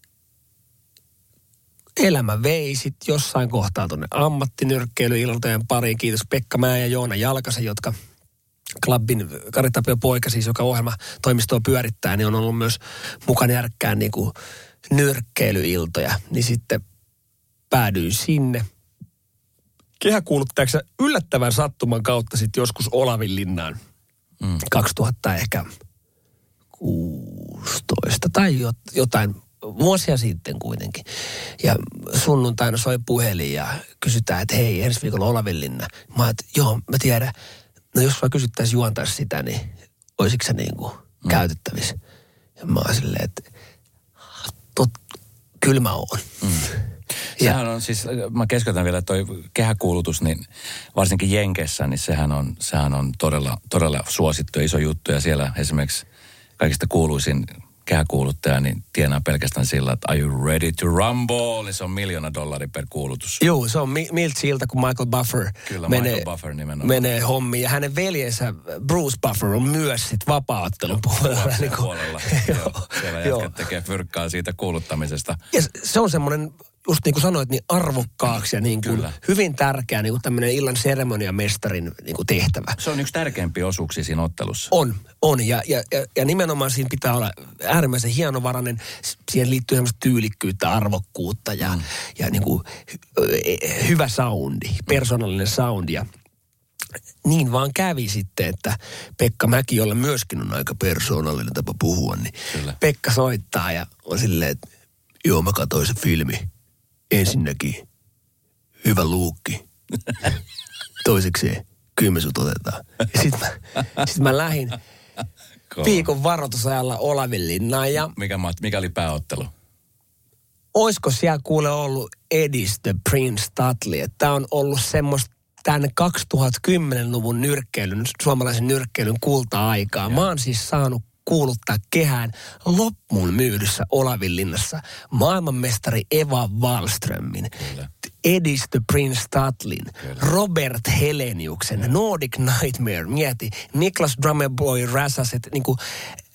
elämä vei sitten jossain kohtaa tuonne ammattinyrkkeilyiltojen pariin. Kiitos Pekka Mää ja Joona Jalkasen, jotka Clubin Kari Tapio poika, siis joka ohjelmatoimistoa pyörittää, niin on ollut myös mukana järkkään niin kuin nyrkkeilyiltoja. Niin sitten päädyin sinne. Kehäkuuluttajaksi yllättävän sattuman kautta sitten joskus Olavinlinnaan. Mm. kaksituhatta ehkä kuusitoista tai jotain vuosia sitten kuitenkin. Ja sunnuntaina soi puhelin ja kysytään, että hei, ensi viikolla Olavinlinna. Mä että joo, mä tiedän. No jos vaan kysyttäisiin juontaa sitä, niin olisiko se niin kuin mm. käytettävissä? Ja mä oon silleen, että tot, kyllä mä oon. Mm. Sehän on siis, mä keskeytän vielä, toi kehäkuulutus, niin varsinkin Jenkeissä, niin sehän on, sehän on todella, todella suosittu ja iso juttu. Ja siellä esimerkiksi kaikista kuuluisin kehäkuuluttaja, niin tienaa pelkästään sillä, että are you ready to rumble? Se on miljoona dollari per kuulutus. Joo, se on mi- miltä siltä, kun Michael Buffer, Kyllä, menee, Michael Buffer nimenomaan. menee hommiin. Ja hänen veljensä Bruce Buffer on myös sit vapaa-ottelun puolella. Niin puolella. Joo, siellä jätkät tekee fyrkkaa siitä kuuluttamisesta. Ja se on semmoinen just niin kuin sanoit, niin arvokkaaksi ja niin kuin hyvin tärkeä niin kuin tämmöinen illan seremoniamestarin niin kuin tehtävä. Se on yksi tärkeimpiä osuuksia siinä ottelussa. On, on. Ja, ja, ja, ja nimenomaan siinä pitää olla äärimmäisen hienovarainen. Siihen liittyy semmoista tyylikkyyttä, arvokkuutta ja, mm. ja niin kuin hy, hyvä soundi, persoonallinen soundi. Ja niin vaan kävi sitten, että Pekka Mäki, jolla myöskin on aika persoonallinen tapa puhua, niin Kyllä. Pekka soittaa ja on silleen, että joo, mä katsoin se filmi. Ensinnäkin hyvä luukki. Toisekseen, kyllä me sut otetaan. Ja sit mä, sit mä lähdin viikon varoitusajalla Olavinlinnaan ja... Mikä, mikä oli pääottelu? Oisko siellä kuule ollut Edis the Prince Dudley? Tämä on ollut semmoista tänne kaksituhattakymmenluvun nyrkkeilyn, suomalaisen nyrkkeilyn kulta-aikaa. Mä oon siis saanut kuuluttaa kehään loppuun myydyssä Olavinlinnassa maailmanmestari Eva Wallströmin, Kyllä. Edis the Prince Dudleyn, Robert Heleniuksen, Kyllä. Nordic Nightmare, mieti, Niklas Drummerboy Räsäset, niin kuin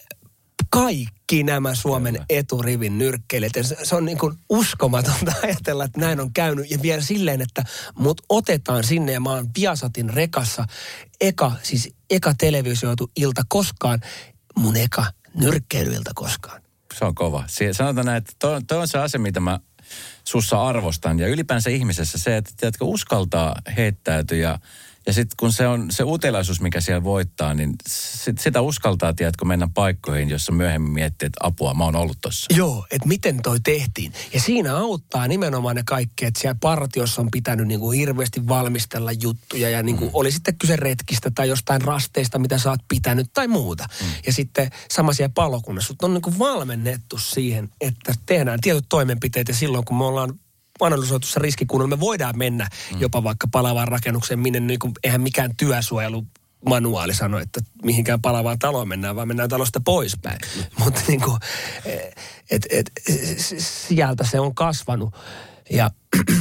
kaikki nämä Suomen Kyllä. eturivin nyrkkeilijät. Se, se on niin kuin uskomatonta ajatella, että näin on käynyt. Ja vielä silleen, että mut otetaan sinne ja mä oon Viasatin rekassa eka, siis eka televisioitu ilta koskaan. Mun eka nyrkkeilyiltä koskaan. Se on kova. Sanotaan näin, että toi, toi on se asia, mitä mä sussa arvostan. Ja ylipäänsä ihmisessä se, että tiedätkö, uskaltaa heittäytyä ja, ja sitten kun se on se uteliaisuus, mikä siellä voittaa, niin sit, sitä uskaltaa, tiedätkö, mennä paikkoihin, jossa myöhemmin miettii, että apua, mä oon ollut tossa. Joo, että miten toi tehtiin. Ja siinä auttaa nimenomaan ne kaikki, että siellä partiossa on pitänyt niin kuin hirveästi valmistella juttuja ja niin kuin mm. oli sitten kyse retkistä tai jostain rasteista, mitä sä oot pitänyt tai muuta. Mm. Ja sitten sama siellä palokunnassa, sut on niin kuin valmennettu siihen, että tehdään tietyt toimenpiteet ja silloin kun me ollaan analysoitussa riskikunnolla, me voidaan mennä mm. jopa vaikka palavaan rakennukseen, minne niin kuin, eihän mikään työsuojelumanuaali sano, että mihinkään palavaan taloon mennään, vaan mennään talosta poispäin. Mm. Mutta niin kuin, et, et, sieltä se on kasvanut. Ja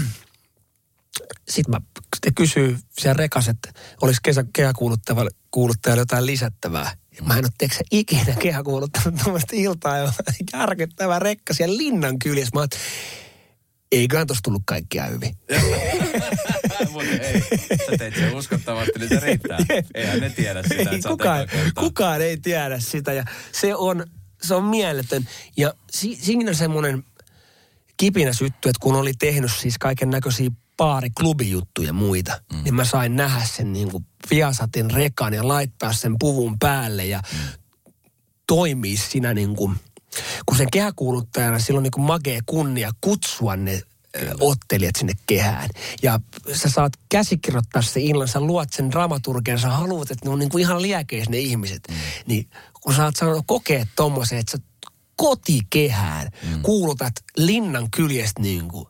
sitten mä sitten kysyy siellä rekas, että olisi kesä, kehäkuuluttajalla jotain lisättävää. Ja mä en ole, teeksä ikinä kehäkuuluttanut tuommoista iltaa ja järkyttävää rekka siellä linnan kyljessä. Mä oon, eiköhän tossa tullut kaikkia hyvin. Mutta ei, sä teit sen uskottavasti, niin se riittää. Eihän ne tiedä sitä, että sä kukaan, kukaan ei tiedä sitä ja se on, se on mieletön. Ja si, siinä semmoinen kipinä sytty, että kun oli tehnyt siis kaiken näköisiä baariklubijuttuja ja muita, mm. niin mä sain nähdä sen niin kuin Viasatin rekan ja laittaa sen puvun päälle ja mm. toimia siinä niin kuin, kun sen kehäkuuluttajana silloin niin kuin magee kunnia kutsua ne Kyllä. ottelijat sinne kehään. Ja sä saat käsikirjoittaa se illan, sä luot sen dramaturgian, sä haluat, että ne on niin kuin ihan liekeis ne ihmiset. Mm. Niin kun sä oot saanut kokea tommosen, että sä kotikehään mm. kuulutat linnan kyljestä niin kuin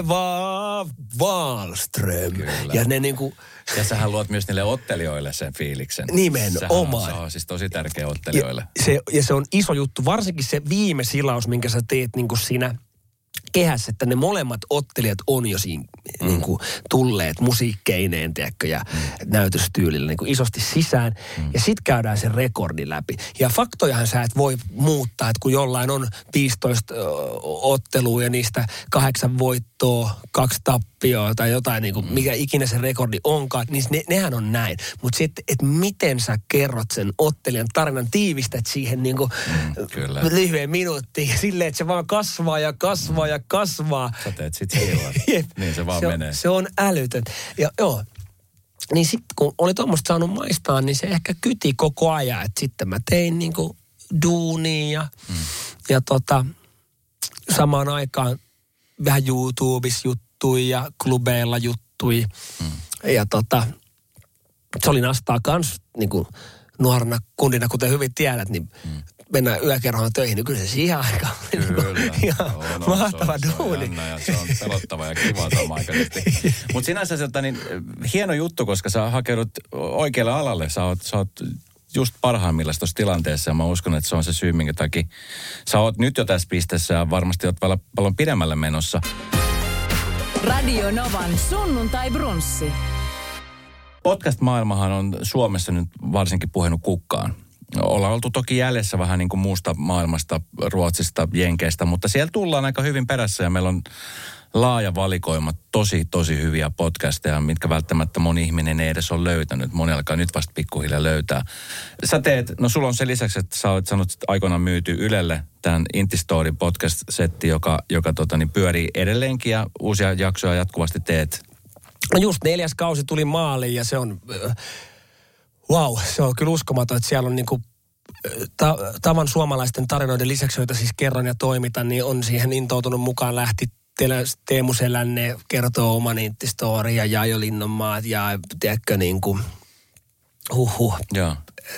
Eva Wallström. Kyllä. Ja ne niin kuin... Ja sähän luot myös niille ottelijoille sen fiiliksen. Nimenomaan. Se on siis tosi tärkeä ottelijoille. Ja se, ja se on iso juttu, varsinkin se viime silaus, minkä sä teet niin kuin siinä kehässä, että ne molemmat ottelijat on jo siinä mm. niin kuin tulleet musiikkeineen, tiedätkö, ja mm. näytöstyylillä niin kuin isosti sisään. Mm. Ja sit käydään sen rekordi läpi. Ja faktojahan sä et voi muuttaa, että kun jollain on viisitoista ottelua ja niistä kahdeksan voittoa, kaksi tappioa tai jotain, niin kuin, mikä ikinä se rekordi onkaan, niin ne, nehän on näin. Mutta sitten, että miten sä kerrot sen ottelijan tarinan, tiivistät siihen niin kuin mm, lyhyen minuuttiin silleen, että se vaan kasvaa ja kasvaa ja kasvaa. Sä teet sit silloin. Niin se vaan se menee. On, se on älytön. Ja joo, niin sitten kun oli tuommoista saanut maistaa, niin se ehkä kyti koko ajan. Että sitten mä tein niinku duunia ja, mm. ja tota, samaan aikaan vähän YouTubessa juttui ja klubeilla juttui. Mm. Ja tota, se oli nastaa kans niinku nuorena kundina, kuten hyvin tiedät, niin mm. mennään yökerhoon töihin, niin kyllä se siihen aikaan kyllä. ihan no, mahtava se on, duuni. Se on, ja se on pelottava ja kiva samanaikaisesti. Mutta sinänsä sieltä niin hieno juttu, koska sä hakeudut oikealle alalle. Sä oot, sä oot just parhaimmillaan tuossa tilanteessa ja mä uskon, että se on se syy, minkä takia sä oot nyt jo tässä pisteessä ja varmasti oot paljon, paljon pidemmälle menossa. Radio Novan sunnuntai brunssi. Podcast-maailmahan on Suomessa nyt varsinkin puhunut kukkaan. Ollaan oltu toki jäljessä vähän niin kuin muusta maailmasta, Ruotsista, Jenkeistä, mutta siellä tullaan aika hyvin perässä ja meillä on laaja valikoima tosi, tosi hyviä podcasteja, mitkä välttämättä moni ihminen ei edes ole löytänyt. Moni alkaa nyt vasta pikkuhiljaa löytää. Sä teet, no sulla on se lisäksi, että sä olet sanonut aikoinaan myyty Ylelle tämän Intistory podcast-setti, joka, joka tota, niin pyörii edelleenkin ja uusia jaksoja jatkuvasti teet. No just neljäs kausi tuli maaliin ja se on, wow, se on kyllä uskomaton, että siellä on niinku ta- tavan suomalaisten tarinoiden lisäksi, joita siis kerron ja toimitan, niin on siihen intoutunut mukaan. Lähti Teemu Selänne kertoo oman Intistory ja Jaijo Linnonmaat ja tiedätkö niin kuin huhhuh. Joo.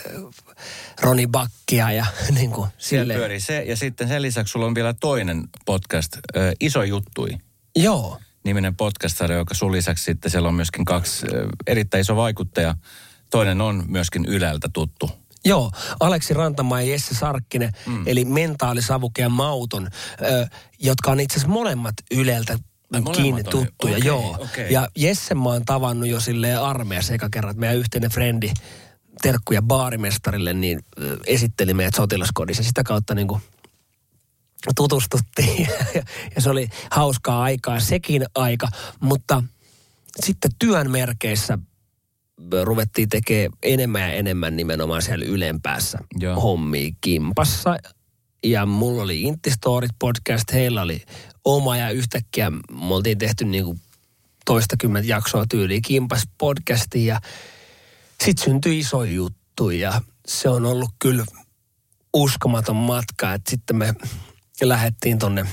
Roni Bakkia ja niin kuin siellä pyörii se ja sitten sen lisäksi sulla on vielä toinen podcast, ö, Iso juttui. Joo. Niminen podcast-sarja, joka sun lisäksi sitten siellä on myöskin kaksi ö, erittäin iso vaikuttaja. Toinen on myöskin Yleltä tuttu. Joo, Aleksi Rantamaa ja Jesse Sarkkinen, mm. eli Mentaalisavuke ja Mauton, ö, jotka on itse asiassa molemmat Yleltä kiinni tuttuja. Okay, joo. Okay. Ja Jesse mä oon tavannut jo silleen armeijassa eka kerran, että meidän yhteinen frendi, Terkku ja baarimestarille, niin ö, esitteli meidät sotilaskodissa. Sitä kautta niin kuin tutustuttiin ja, ja se oli hauskaa aikaa, sekin aika, mutta sitten työn merkeissä ruvettiin tekemään enemmän ja enemmän nimenomaan siellä ylempäässä Joo. hommia kimpassa. Ja mulla oli Intistorit podcast, heillä oli oma ja yhtäkkiä me oltiin tehty niinku toistakymmentä jaksoa tyyliin kimpas podcastiin ja sit syntyi iso juttu ja se on ollut kyllä uskomaton matka, että sitten me lähdettiin tonne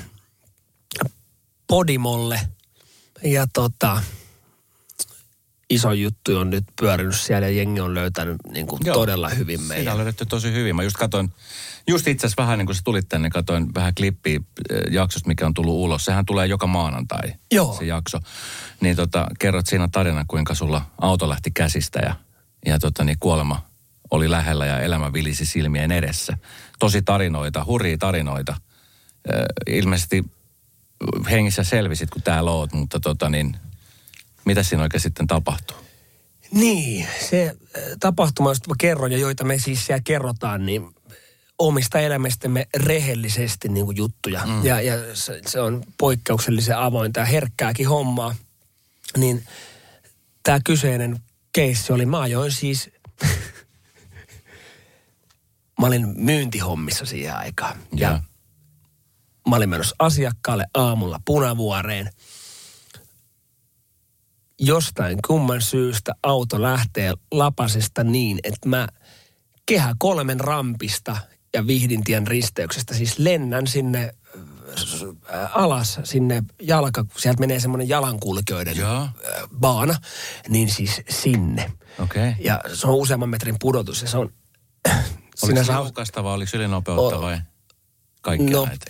Podimolle ja tota Iso juttu on nyt pyörinyt siellä ja jengi on löytänyt niin kuin todella hyvin meidän. Siinä on löydetty tosi hyvin. Mä just katsoin, just itse asiassa vähän niin kuin sä tulit tänne, katsoin vähän klippiä jaksosta, mikä on tullut ulos. Sehän tulee joka maanantai, Joo. se jakso. Niin tota, kerrot siinä tarina, kuinka sulla auto lähti käsistä ja, ja tota, niin kuolema oli lähellä ja elämä vilisi silmien edessä. Tosi tarinoita, hurjia tarinoita. Ilmeisesti hengissä selvisit, kun täällä oot, mutta tota niin... Mitä siinä oikein sitten tapahtuu? Niin, se tapahtuma, josta mä kerron ja joita me siis siellä kerrotaan, niin omista elämästämme rehellisesti niin kuin juttuja. Mm. Ja, ja se, se on poikkeuksellisen avointa ja herkkääkin hommaa. Niin tämä kyseinen keissi oli, mä ajoin siis, mä olin myyntihommissa siihen aikaan. Ja, ja mä olin menossa asiakkaalle aamulla Punavuoreen. Jostain kumman syystä auto lähtee lapasesta niin, että mä kehä kolmen rampista ja Vihdintien risteyksestä siis lennän sinne alas, sinne jalka, sieltä menee semmoinen jalankulkijoiden Joo. baana, niin siis sinne. Okay. Ja se on useamman metrin pudotus ja se on... Oliko se laukasta vai oliko ylinopeutta vai kaikkea no, näitä?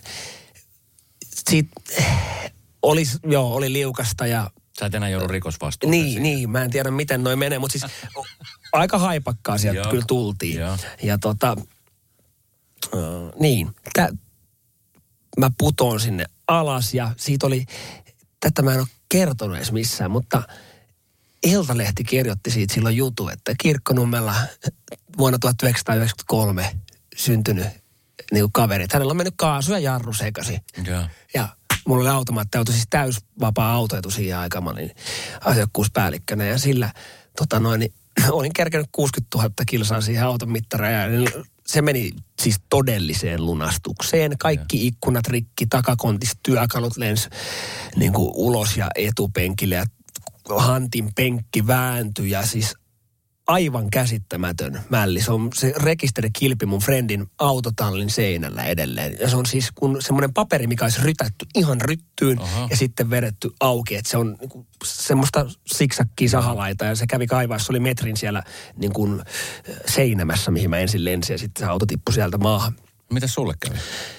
Siitä oli, joo, oli liukasta ja... Sä et enää joudu rikosvastuuta. Niin, siihen. niin, mä en tiedä miten noi menee, mutta siis aika haipakkaa sieltä kyllä tultiin. Joo. Ja tota, äh, niin, tä, mä putoon sinne alas ja siitä oli, tätä mä en ole kertonut edes missään, mutta Iltalehti kirjoitti siitä silloin jutu, että Kirkkonummella vuonna tuhatyhdeksänsataayhdeksänkymmentäkolme syntynyt niin kuin kaveri, että hänellä on mennyt kaasu ja jarru sekaisin. Joo. Ja mulla oli automaattiauto, siis täysvapaa autoetu siihen aikaan. Mä olin asiakkuuspäällikkönä ja sillä tota noin, niin, olin kerkenyt kuusikymmentätuhatta kilsaa siihen auton mittaraan. Ja se meni siis todelliseen lunastukseen. Kaikki ikkunat rikki, takakontista työkalut lensi niin kuin ulos ja etupenkille ja hantin penkki vääntyi ja siis aivan käsittämätön mälli. Se on se rekisterikilpi mun friendin autotallin seinällä edelleen. Ja se on siis kun semmoinen paperi, mikä olisi rytätty ihan ryttyyn Aha. ja sitten vedetty auki. Että se on niin kuin semmoista siksakkia sahalaita ja se kävi kaivaa. Se oli metrin siellä niin kuin seinämässä, mihin mä ensin lensin ja sitten se auto tippui sieltä maahan. Mitä sulle kävi?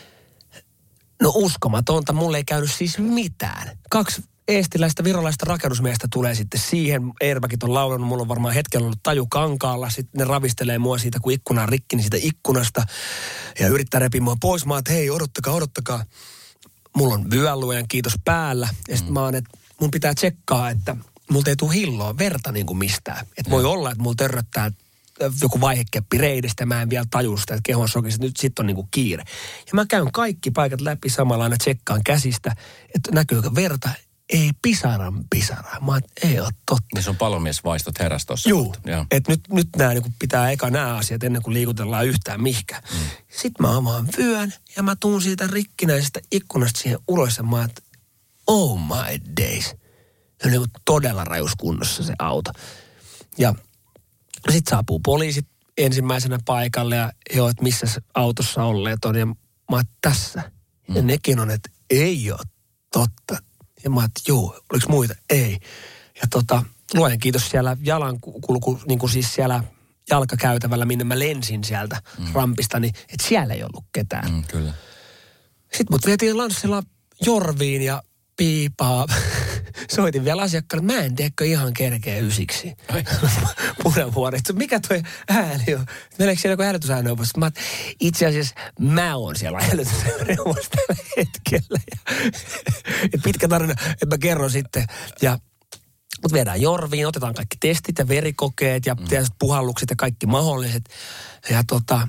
No uskomatonta. Mulle ei käynyt siis mitään. Kaksi eestiläistä, virolaista rakennusmiestä tulee sitten siihen. Airbagit on laulannut, mulla on varmaan hetkellä ollut taju kankaalla. Sitten ne ravistelee mua siitä, kun ikkuna on rikki, niin siitä ikkunasta. Ja yrittää repiä mua pois. Mä oon, että hei, odottakaa, odottakaa. Mulla on vyöluojan kiitos päällä. Ja sitten mm. mä oon, että mun pitää tsekkaa, että multa ei tule hilloa verta niin kuin mistään. Että voi olla, että mulla törröttää joku vaihekeppi reidestä, mä en vielä tajua sitä, että kehon sokissa, nyt sitten on niinku kiire. Ja mä käyn kaikki paikat läpi samalla aina tsekkaan käsistä, että näkyykö verta, ei pisaran pisaraa. Mä oon, ei ole totta. Niin sun palomiesvaistot heräs tossa. Juu, että nyt, nyt nää niinku pitää eka nämä asiat ennen kuin liikutellaan yhtään mihkään. Mm. Sitten mä avaan vyön ja mä tuun siitä rikkinäisestä ikkunasta siihen ulos ja mä oon, että oh my days. Se on niinku todella rajuskunnossa se auto. Ja sitten saapuu poliisit ensimmäisenä paikalle ja joo, että missä autossa olleet on. Ja mä oon, tässä. Mm. Ja nekin on, että ei ole totta. Ja mä oon, että juu, oliko muita? Ei. Ja tota, luojan kiitos siellä jalankulku, niin kuin siis siellä jalkakäytävällä, minne mä lensin sieltä mm. rampista, niin että siellä ei ollut ketään. Mm, kyllä. Sitten mut vietiin lanssilla Jorviin ja piipaa. Soitin vielä asiakkaalle, mä en tiedäkö ihan kerkeä ysiksi. Punavuoresta. Mikä toi ääni on? Meneekö siellä joku hälytysääneuvos? Mä itse asiassa mä oon siellä hälytysääneuvos tällä hetkellä. Ja pitkä tarina, että mä kerron sitten. Ja mut viedään Jorviin, otetaan kaikki testit ja verikokeet ja mm. puhallukset ja kaikki mahdolliset. Ja tota,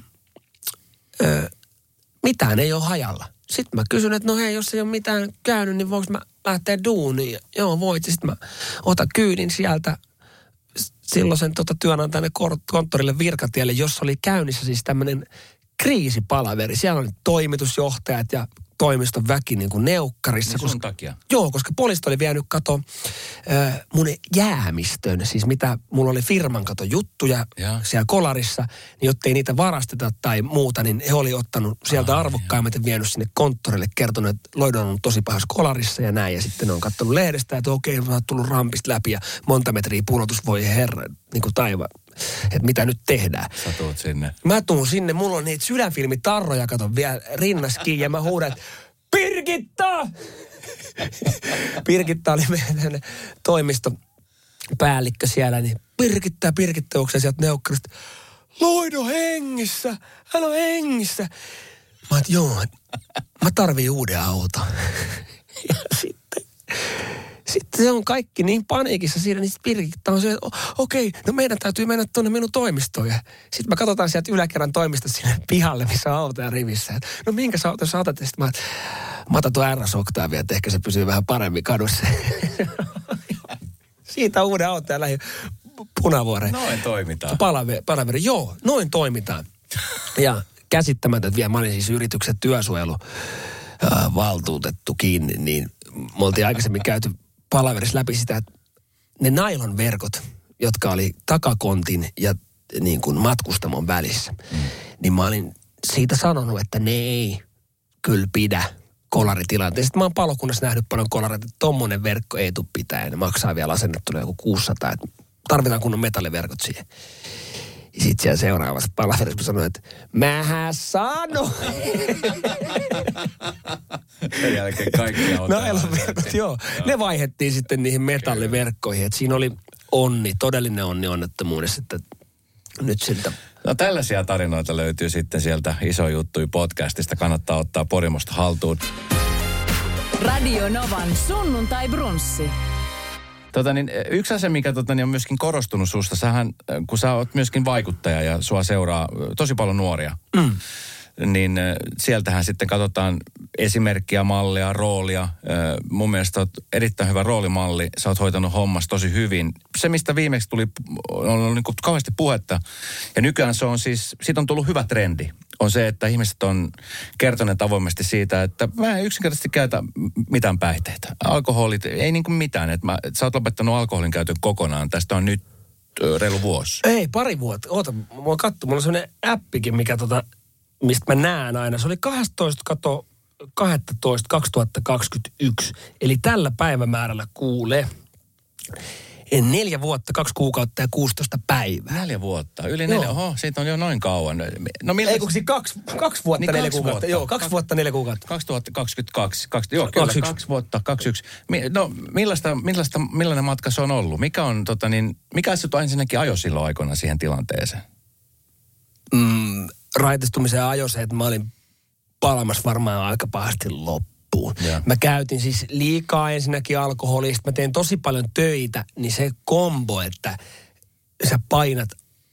ö, mitään ei ole hajalla. Sitten mä kysyn, että no hei, jos ei ole mitään käynyt, niin voinko mä lähteä duuniin? Joo, voit. Sitten mä otan kyydin sieltä silloisen tota, työnantajan konttorille Virkatielle, jossa oli käynnissä siis tämmöinen kriisipalaveri. Siellä oli toimitusjohtajat ja toimiston väki niin kuin neukkarissa. Niin sun koska, takia? Joo, koska poliisit oli vienyt kato äh, mun jäämistön, siis mitä mulla oli firman kato juttuja ja. siellä kolarissa, niin jottei niitä varasteta tai muuta, niin he oli ottanut sieltä ah, arvokkaimmat ja vienyt sinne konttorille, kertonut, että Loidon on tosi pahassa kolarissa ja näin. Ja sitten ne on katsonut lehdestä, että okei, mä oon tullut rampista läpi ja monta metriä pudotus, voi herra, niin kuin taiva. Että mitä nyt tehdään. Sä tuut sinne. Mä tuun sinne, mulla on niitä sydänfilmitarroja, katon vielä rinnaskin ja mä huudan, että Birgitta! Birgitta oli meidän toimistopäällikkö siellä, niin Birgitta, Birgitta, onko se sieltä neukkarista? Loido hengissä, hän on hengissä. Mä oon, joo, mä tarviin uuden auton. Ja sitten... Sitten se on kaikki niin paniikissa siinä, niin sitten Birgitta on se, että okei, no meidän täytyy mennä tuonne minun toimistoon. Ja sitten mä katsotaan sieltä yläkerran toimistosta sinne pihalle, missä on autoja rivissä. Et, no minkä sä auton sä otat? Ja sitten mä, mä otan tuon R S-Octavia, että ehkä se pysyy vähän paremmin kadussa. Siitä uuden auton ja lähdin Punavuoreen. Noin toimitaan. Palaveri, palaveri, joo, noin toimitaan. Ja käsittämätöntä vielä, mä olin siis yrityksen työsuojeluvaltuutettu kiinni, niin me oltiin aikaisemmin käyty palaverissa läpi sitä, että ne nailonverkot, jotka oli takakontin ja niin kuin matkustamon välissä, mm. niin mä olin siitä sanonut, että ne ei kyllä pidä kolaritilanteessa. Sitten mä oon palokunnassa nähnyt paljon kolareita, että tommonen verkko ei tule pitää ja ne maksaa vielä asennettuna joku kuusisataa, että tarvitaan kunnon metalliverkot siihen. Ja sitten siellä seuraavassa palaverissa mä sanoin, että mähän sano. Sen jälkeen kaikki autoja. Nailonverkot, joo. joo. Ne vaihdettiin sitten niihin metalliverkkoihin. Että siinä oli onni, todellinen onni onnettomuudessa, että nyt siltä. No tällaisia tarinoita löytyy sitten sieltä Iso Juttui podcastista. Kannattaa ottaa Porimosta haltuun. Radio Novan sunnuntai brunssi. Tota niin, yksi asia, mikä tota, niin on myöskin korostunut susta, sähän, kun sä oot myöskin vaikuttaja ja sua seuraa tosi paljon nuoria, mm. niin sieltähän sitten katsotaan esimerkkiä, mallia, roolia. Mun mielestä oot erittäin hyvä roolimalli, sä oot hoitanut hommas tosi hyvin. Se, mistä viimeksi tuli, on ollut niin kuin kauheasti puhetta, ja nykyään se on siis, siitä on tullut hyvä trendi. On se, että ihmiset on kertoneet avoimesti siitä, että mä en yksinkertaisesti käytä mitään päihteitä. Alkoholit, ei niin kuin mitään. Että mä, että sä oot lopettanut alkoholin käytön kokonaan. Tästä on nyt reilu vuosi. Ei, pari vuotta. Oota, mä oon kattu, mulla on sellainen appikin, mikä tota, mistä mä näen aina. Se oli kahdestoista kato kahdestoista kaksituhattakaksikymmentäyksi. Eli tällä päivämäärällä kuulee neljä vuotta, kaksi kuukautta ja kuusitoista päivää. Neljä vuotta, yli neljä, oho, siitä on jo noin kauan. No millä... Ei, kun kaksi, kaksi vuotta niin neljä kaksi kuukautta. Vuotta. Joo, kaksi vuotta neljä kuukautta. kaksituhattakaksikymmentäkaksi. Kaksi, joo, kyllä, kaksi vuotta, kaksi yksi. No, millaista, millaista, millainen matka se on ollut? Mikä on, tota niin, mikä se ensinnäkin ajo silloin aikoina siihen tilanteeseen? Mm, raitistumisen ajo se, että mä olin palamassa varmaan aika pahasti loppuun. Yeah. Mä käytin siis liikaa ensinnäkin alkoholista. Mä teen tosi paljon töitä, niin se kombo, että sä painat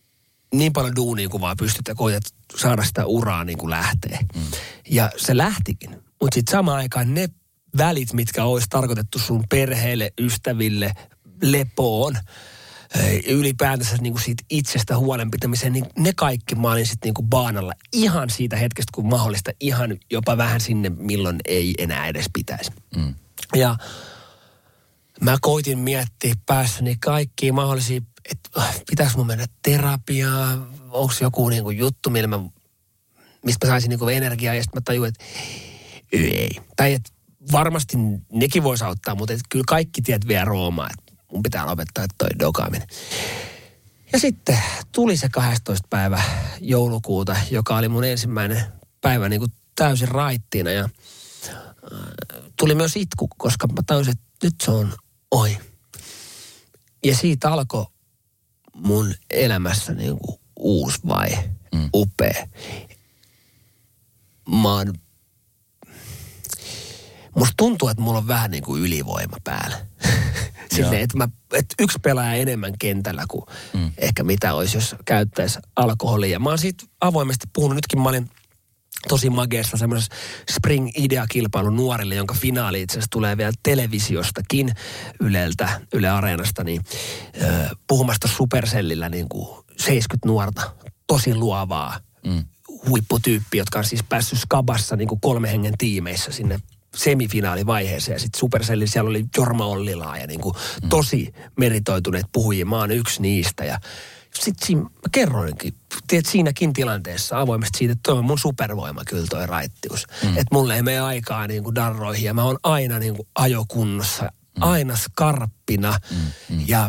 niin paljon duunia kuin vaan pystyt ja koetat saada sitä uraa niin kuin lähtee. Mm. Ja se lähtikin. Mutta sitten samaan aikaan ne välit, mitkä olisi tarkoitettu sun perheelle, ystäville, lepoon, ylipäätänsä niin kuin siitä itsestä huolenpitämiseen, niin ne kaikki mä olin sitten niin kuin baanalla ihan siitä hetkestä, kun mahdollista, ihan jopa vähän sinne, milloin ei enää edes pitäisi. Mm. Ja mä koitin miettiä päässäni kaikkia mahdollisia, että pitäisikö mun mennä terapiaan, onko joku niin kuin juttu, millä mä, mistä mä saisin niin kuin energiaa, ja sitten mä tajuin, että ei. Tai että varmasti nekin voisi auttaa, mutta että kyllä kaikki tiet vie Roomaan, että mun pitää lopettaa toi dokaaminen. Ja sitten tuli se kahdestoista päivä joulukuuta, joka oli mun ensimmäinen päivä niin kuin täysin raittiina. Ja äh, tuli myös itku, koska mä tajusin, että nyt se on ohi. Ja siitä alkoi mun elämässä niin kuin uusi vaihe, mm. upea. Mä oon, musta tuntuu, että mulla on vähän niin kuin ylivoima päällä. Silleen, että, mä, että yksi pelaaja enemmän kentällä kuin mm. ehkä mitä olisi, jos käyttäisi alkoholia. Mä oon siitä avoimesti puhunut. Nytkin mä olin tosi mageessa semmoisessa Spring Idea-kilpailun nuorille, jonka finaali itse asiassa tulee vielä televisiostakin Yleltä, Yle Areenasta, niin äh, puhumasta Supercellillä niin kuin seitsemänkymmentä nuorta, tosi luovaa mm. huipputyyppiä, jotka on siis päässyt Skabassa niin kuin kolme hengen tiimeissä sinne semifinaalivaiheeseen. Ja sitten Supercellin siellä oli Jorma Ollilaa ja niin kuin mm. tosi meritoituneet puhujia. Mä oon yksi niistä. Ja sitten siinä, mä kerroinkin, tiedät, siinäkin tilanteessa avoimesti siitä, että toi on mun supervoima kyllä toi raittius. Mm. Että mulle ei mene aikaa niin kuin darroihin ja mä oon aina niin kuin ajokunnossa, mm. aina skarppina. Mm. Mm. Ja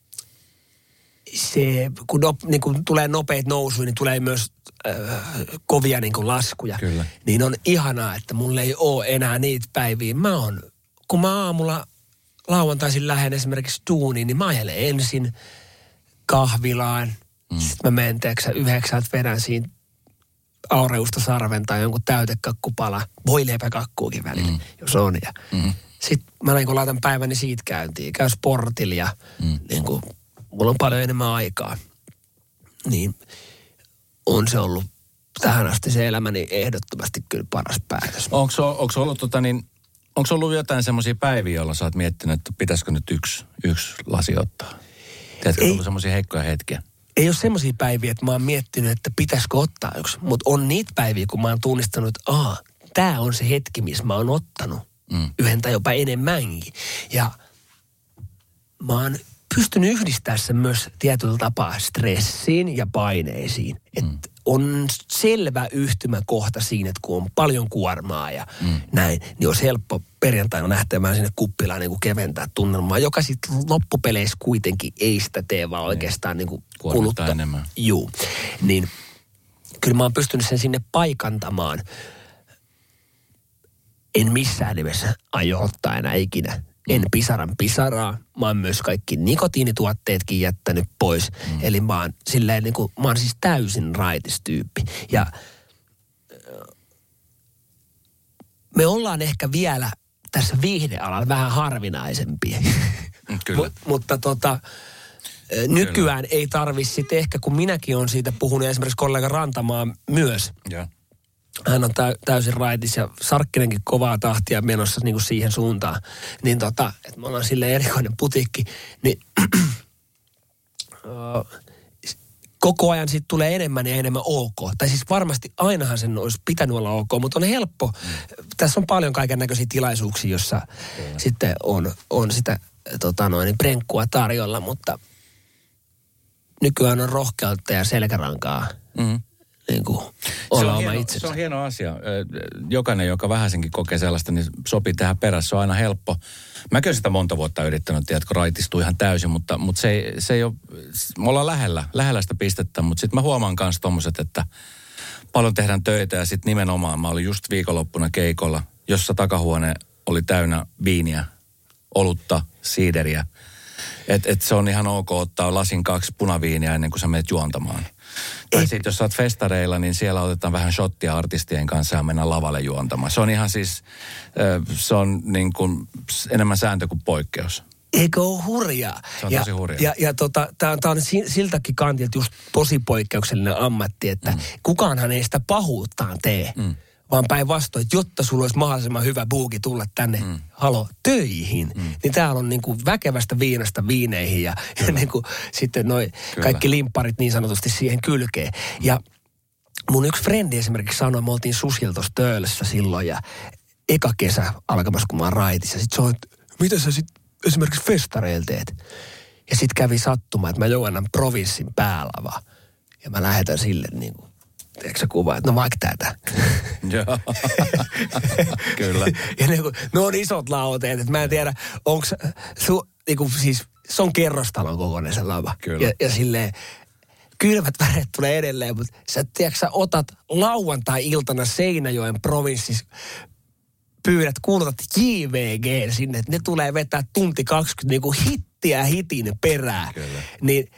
se, kun, no, niin kun tulee nopeat nousuja, niin tulee myös äh, kovia niin kuin laskuja. Kyllä. Niin on ihanaa, että mulla ei ole enää niitä päiviä. Mä oon, kun mä aamulla lauantaisin lähden esimerkiksi duuniin, niin mä ajelen ensin kahvilaan. Mm. Sitten mä menen, teeksä, yhdeksältä vedän siinä Aureusta sarven tai jonkun täytekakkupala. Voileipäkakkuukin välillä, mm. jos on. Ja mm. sitten mä niin kun laitan päiväni siitä käyntiin. Käy sportilla ja mm. niin kun, mulla on paljon enemmän aikaa. Niin on se ollut tähän asti se elämäni ehdottomasti kyllä paras päätös. Onko ollut, tota, niin, ollut jotain semmoisia päiviä, joilla sä oot miettinyt, että pitäisikö nyt yksi, yksi lasi ottaa? Tiedätkö, on ollut semmoisia heikkoja hetkiä? Ei ole semmoisia päiviä, että mä oon miettinyt, että pitäisikö ottaa yksi. Mutta on niitä päiviä, kun mä oon tunnistanut, että aah, tää on se hetki, missä mä oon ottanut mm. yhden tai jopa enemmänkin. Ja mä oon pystynyt yhdistämään sen myös tietyllä tapaa stressiin ja paineisiin. Että mm. on selvä yhtymäkohta siinä, että kun on paljon kuormaa ja mm. näin, niin olisi helppo perjantaina lähtemään sinne kuppilaan niin kuin keventää tunnelmaa, joka sitten loppupeleissä kuitenkin ei sitä tee, vaan oikeastaan niin kuin kuluttaa enemmän. Juu. Niin kyllä mä oon pystynyt sen sinne paikantamaan. En missään nimessä aio ottaa enää ikinä. En pisaran pisaraa. Mä oon myös kaikki nikotiinituotteetkin jättänyt pois. Mm. Eli mä oon silleen niin kuin, mä oon siis täysin raitistyyppi. Ja me ollaan ehkä vielä tässä viihdealalla vähän harvinaisempia. Kyllä. Mut, mutta tota, nykyään Kyllä. ei tarvitse sitten ehkä, kun minäkin olen siitä puhunut, ja esimerkiksi kollega Rantamaa myös. Ja. Hän on täy, täysin raitis ja Sarkkinenkin kovaa tahtia menossa niin kuin siihen suuntaan. Niin tota, että me ollaan silleen erikoinen putiikki, niin koko ajan siitä tulee enemmän ja enemmän ok. Tai siis varmasti ainahan sen olisi pitänyt olla ok, mutta on helppo. Mm. Tässä on paljon kaiken näköisiä tilaisuuksia, jossa Kyllä. sitten on, on sitä tota noin, prenkkua tarjolla, mutta nykyään on rohkeutta ja selkärankaa. Mm. Niin kuin olla oma itsensä. Se on hieno asia. Jokainen, joka vähäsenkin kokee sellaista, niin sopii tähän perässä. Se on aina helppo. Mäkin olen sitä monta vuotta yrittänyt, tiedätkö, raitistuu ihan täysin, mutta, mutta se, ei, se ei ole, me ollaan lähellä, lähellä sitä pistettä, mutta sitten mä huomaan myös tommoset, että paljon tehdään töitä ja sitten nimenomaan mä olin just viikonloppuna keikolla, jossa takahuone oli täynnä viiniä, olutta, siideriä. Että et se on ihan ok ottaa lasin kaksi punaviiniä ennen kuin sä menet juontamaan. Tai sitten jos sä oot festareilla, niin siellä otetaan vähän shottia artistien kanssa ja mennään lavalle juontamaan. Se on ihan siis, se on niin kuin enemmän sääntö kuin poikkeus. Eikö ole hurjaa? Se on ja, tosi hurjaa. Ja, ja tota, tämä on siltäkin kantilta just tosi poikkeuksellinen ammatti, että mm. kukaanhan ei sitä pahuuttaan tee. Mm. Vaan päinvastoin, että jotta sulla olisi mahdollisimman hyvä buuki tulla tänne, mm. halo, töihin, mm. niin täällä on niinku väkevästä viinasta viineihin ja, ja niinku, sitten noi kaikki limpparit niin sanotusti siihen kylkeen. Mm. Ja mun yksi frendi esimerkiksi sanoi, me oltiin Susil tuossa Töölössä silloin ja eka kesä alkamassa, kun mä oon raitissa. Sitten sanoi, että mitä sä sit esimerkiksi festareilla teet? Ja sitten kävi sattumaan, että mä joudan provinssin päälava. Ja mä lähetän sille niin kuin, tiedätkö sä kuvaa, että no vaikka tätä. Joo, kyllä. Ja ne, ne on isot lauteet, että mä en tiedä, onko su, niin kuin, siis se on kerrostalon kokoinen se lava. Kyllä. Ja, ja silleen, kylmät väret tulee edelleen, mutta sä, tiedätkö, sä otat lauantai-iltana Seinäjoen provinssissa, pyydät, kuulutat J V G sinne, että ne tulee vetää tunti kaksikymmentä niin kuin hittiä hitin perään. Kyllä. Niin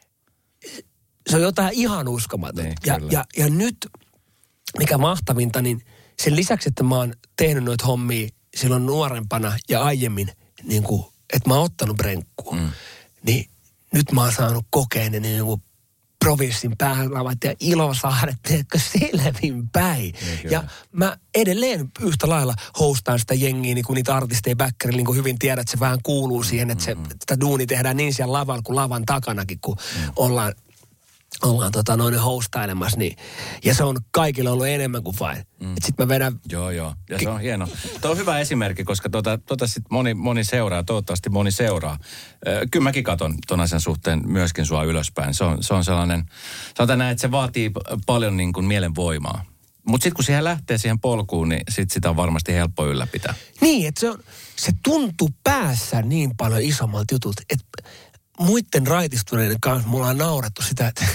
se on jotain ihan uskomatonta. Niin, ja, ja, ja nyt, mikä mahtavinta, niin sen lisäksi, että mä oon tehnyt noita hommia silloin nuorempana ja aiemmin, niin kuin, että mä oon ottanut brenkkuun, mm. niin nyt mä oon saanut kokea ne niin kuin provinssin päälavat ja Ilosaaret, teetkö selvinpäin. Niin, ja mä edelleen yhtä lailla hostaan sitä jengiä, niin kuin niitä artisteja backerilla, niin kuin hyvin tiedät, että se vähän kuuluu siihen, että se, mm-hmm. sitä duuni tehdään niin siellä lavalla kuin lavan takanakin, kun mm. ollaan, ollaan tota, noin hostailemassa. Niin. Ja se on kaikille ollut enemmän kuin fine. Mm. Sitten mä vedän... Joo, joo. Ja se on hieno. Tuo on hyvä esimerkki, koska tuota, tuota sit moni, moni seuraa, toivottavasti moni seuraa. Kyllä mäkin katon ton asian suhteen myöskin sua ylöspäin. Se on, se on sellainen, sanotaan näin, että se vaatii paljon niin kuin mielenvoimaa. Mutta sitten kun siihen lähtee siihen polkuun, niin sit sitä on varmasti helppo ylläpitää. Niin, että se, on, se tuntuu päässä niin paljon isommalta jutulta, että muiden raitistuneiden kanssa mulla on naurettu sitä, että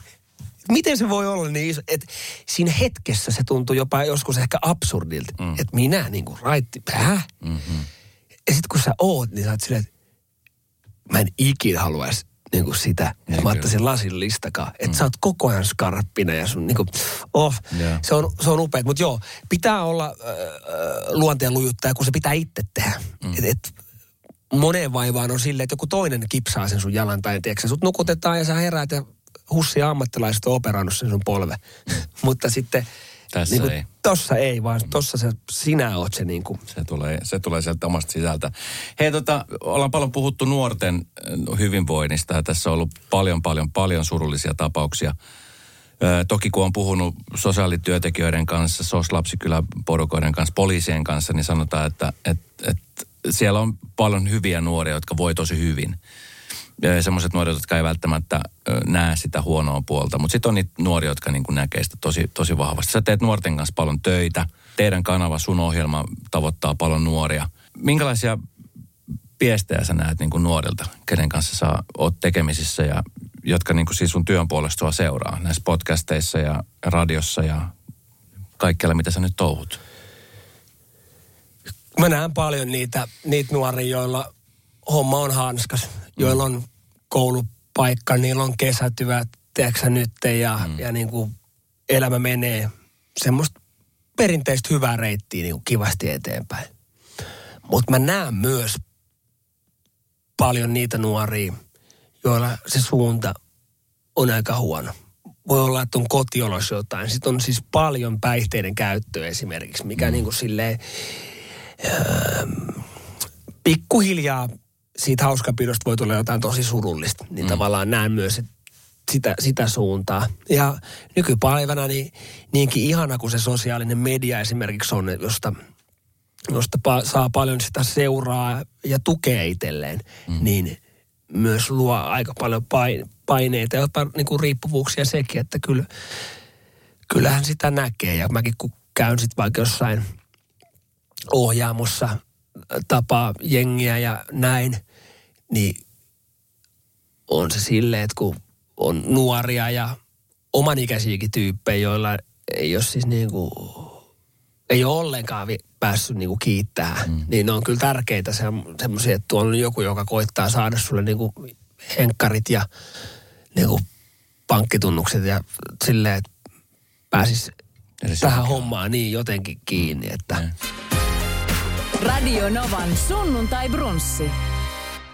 miten se voi olla niin iso, että siinä hetkessä se tuntuu jopa joskus ehkä absurdilta, mm. että minä niin kuin raitti, häh? Mm-hmm. Ja sitten kun sä oot, niin sä oot silleen, että mä en ikinä haluaisi niin kuin sitä, että mä ottaisin lasin listakaan. Että mm. sä oot koko ajan skarppina ja sun niin kuin, oh, yeah. se on, se on upeat. Mutta joo, pitää olla äh, luonteen lujuttaja, kun se pitää itse tehdä. Mm. Et, et, moneen vaivaan on silleen, että joku toinen kipsaa sen sun jalan tai tiedätkö, sut nukutetaan ja sä heräät ja hussi ja ammattilaiset on operannut sen sun polve. Mm. Mutta sitten tässä niin kuin, ei. Tossa ei, vaan tossa se, sinä oot se niin kuin. Se tulee, se tulee sieltä omasta sisältä. Hei tota, ollaan paljon puhuttu nuorten hyvinvoinnista ja tässä on ollut paljon, paljon, paljon surullisia tapauksia. Ö, toki kun on puhunut sosiaalityöntekijöiden kanssa, S O S-lapsikyläporukoiden kanssa, poliisien kanssa, niin sanotaan, että et, et, siellä on paljon hyviä nuoria, jotka voi tosi hyvin. Ja semmoiset nuoret, jotka ei välttämättä ö, näe sitä huonoa puolta. Mutta sitten on niitä nuoria, jotka niin kuin näkee sitä tosi, tosi vahvasti. Sä teet nuorten kanssa paljon töitä. Teidän kanava, sun ohjelma tavoittaa paljon nuoria. Minkälaisia viestejä sä näet niin kuin nuorilta, kenen kanssa sä oot tekemisissä ja jotka niin kuin siis sun työn puolesta sua seuraa näissä podcasteissa ja radiossa ja kaikkialla, mitä sä nyt touhut? Mä näen paljon niitä, niitä nuoria, joilla homma on hanskas, joilla on koulupaikka, niillä on kesätyöt, tiedätkö nyt, ja, mm. ja niin kuin elämä menee semmoista perinteistä hyvää reittiä niin kuin kivasti eteenpäin. Mutta mä näen myös paljon niitä nuoria, joilla se suunta on aika huono. Voi olla, että on kotiolossa jotain. Sitten on siis paljon päihteiden käyttöä esimerkiksi, mikä mm. niin kuin silleen äh, pikkuhiljaa siitä hauskapidosta voi tulla jotain tosi surullista. Niin mm. tavallaan näen myös sitä, sitä suuntaa. Ja nykypäivänä niin, niinkin ihana kuin se sosiaalinen media esimerkiksi on, josta, josta pa, saa paljon sitä seuraa ja tukea itselleen, mm. niin myös luo aika paljon paineita ja jopa niin kuin riippuvuuksia sekin, että kyllä, kyllähän sitä näkee. Ja mäkin kun käyn sitten vaikka jossain ohjaamossa tapaa jengiä ja näin, niin on se silleen, että kun on nuoria ja omanikäisiäkin tyyppejä, joilla ei ole siis niin kuin, ei ole ollenkaan vi- päässyt niin kuin kiittämään, mm. niin ne on kyllä tärkeitä se, semmoisia, että tuolla on joku, joka koittaa saada sulle niin kuin henkkarit ja niin kuin pankkitunnukset ja silleen, että pääsis tähän hommaan niin jotenkin kiinni, että... Radio Novan sunnuntai brunssi.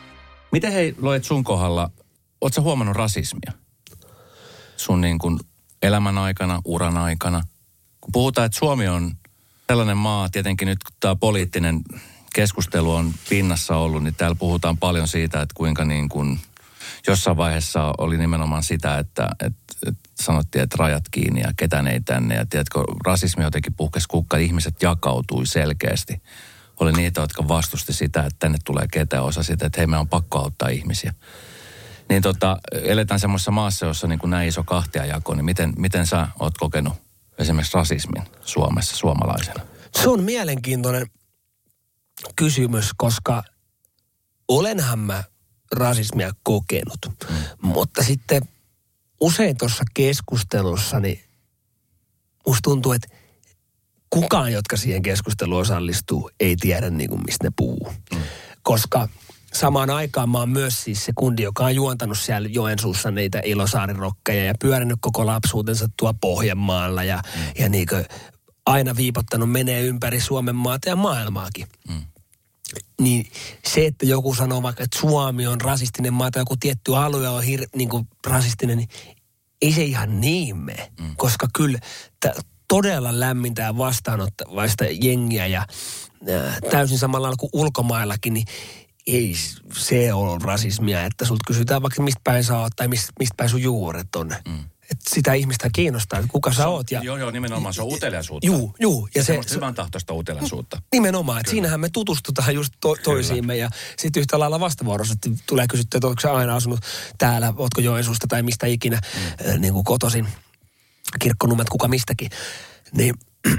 Miten hei, Loet sun kohdalla, oot sä huomannut rasismia sun niin kuin elämän aikana, uran aikana? Kun puhutaan, että Suomi on sellainen maa, tietenkin nyt kun tämä poliittinen keskustelu on pinnassa ollut, niin täällä puhutaan paljon siitä, että kuinka niin kuin jossain vaiheessa oli nimenomaan sitä, että, että, että sanottiin, että rajat kiinni ja ketään ei tänne. Ja tiedätkö, rasismi jotenkin puhkesi kukka, ihmiset jakautui selkeästi. Oli niitä, jotka vastusti sitä, että tänne tulee ketään, osa sitä, että hei, me on pakko auttaa ihmisiä. Niin tota, eletään semmoisessa maassa, jossa niin kuin näin iso kahtiajako, niin miten, miten sä oot kokenut esimerkiksi rasismin Suomessa suomalaisena? Se on mielenkiintoinen kysymys, koska olenhan mä rasismia kokenut. Mm. Mutta sitten usein tuossa keskustelussa, niin musta tuntuu, että kukaan, jotka siihen keskusteluun osallistuu, ei tiedä niin kuin mistä ne puhuu. Mm. Koska samaan aikaan mä oon myös siis se kundi, joka on juontanut siellä Joensuussa niitä Ilosaari-rokkeja ja pyörinyt koko lapsuutensa tuo Pohjanmaalla ja, mm. ja niin kuin aina viipottanut menee ympäri Suomen maata ja maailmaakin. Mm. Niin se, että joku sanoo vaikka, että Suomi on rasistinen maa tai joku tietty alue on hir- niin kuin rasistinen, niin ei se ihan niin mene. Mm. Koska kyllä t- todella lämmintä ja vastaanottavaista jengiä ja äh, täysin samalla lailla kuin ulkomaillakin, niin ei se ole rasismia, että sulta kysytään vaikka mistä päin sä oot tai mistä, mistä päin sun juuret on. Mm. Että sitä ihmistä kiinnostaa, että kuka sä oot. Ja, joo, joo, nimenomaan se on uteliaisuutta. Juu, juu. Ja se, semmoista hyvän tahtoista uteliaisuutta. Nimenomaan, että siinähän me tutustutaan just to, toisiimme ja sitten yhtä lailla vastavuorossa tulee kysyttyä, että ootko sä aina asunut täällä, ootko Joensuusta tai mistä ikinä, mm. äh, niin kuin kotoisin, kirkkonummet, kuka mistäkin. Niin,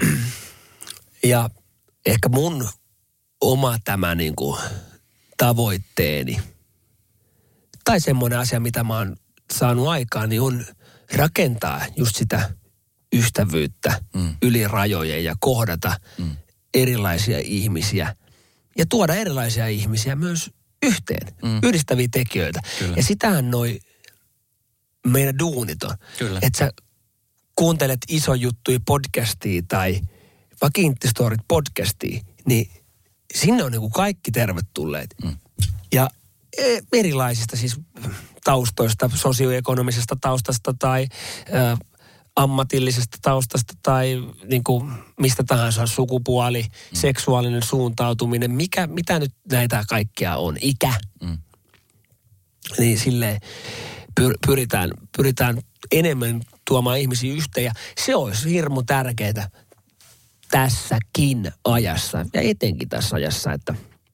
ja ehkä mun oma tämä niin kuin tavoitteeni tai semmoinen asia, mitä mä oon saanut aikaan, niin on rakentaa just sitä ystävyyttä mm. yli rajojen ja kohdata mm. erilaisia ihmisiä ja tuoda erilaisia ihmisiä myös yhteen, mm. yhdistäviä tekijöitä. Kyllä. Ja sitähän noi meidän duunit on. Kyllä. Että sä kuuntelet iso juttuja podcastia tai vaikka Intistorit podcastia, niin sinne on niinku kaikki tervetulleet. Mm. Ja erilaisista siis taustoista, sosioekonomisesta taustasta tai ä, ammatillisesta taustasta tai niin kuin mistä tahansa, sukupuoli, mm. seksuaalinen suuntautuminen, mikä, mitä nyt näitä kaikkia on, ikä. Mm. Niin silleen pyr, pyritään, pyritään enemmän tuomaan ihmisiä yhteen ja se olisi hirmu tärkeää tässäkin ajassa ja etenkin tässä ajassa, että